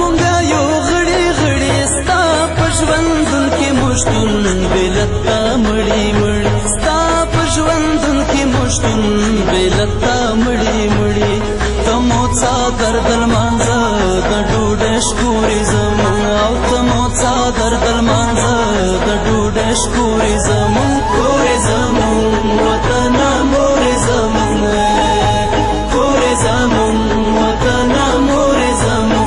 بلتا مړی مړی ستا په ژوندون کې مشتون بلتا مړی مړی تمو څادر دل مانځه د ډوډۍ شکورې زمون او تمو څادر دل مانځه د ډوډۍ شکورې زمون کورې زمون وطن مورې زمون کورې زمون وطن مورې زمون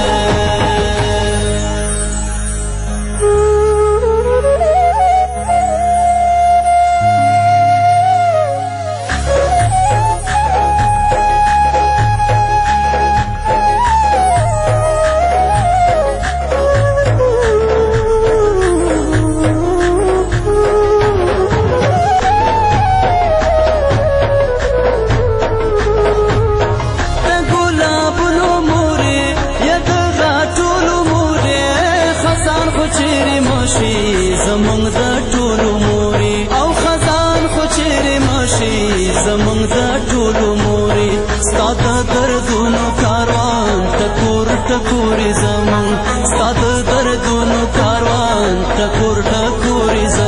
زمونږ د ټولو موري او خزان خو چیرې ماشي زمونږ د ټولو موري ستا د دردونو کاروان ټکور ټکورې زمونږ ستا د دردونو کاروان ټکور ټکورې زمونږ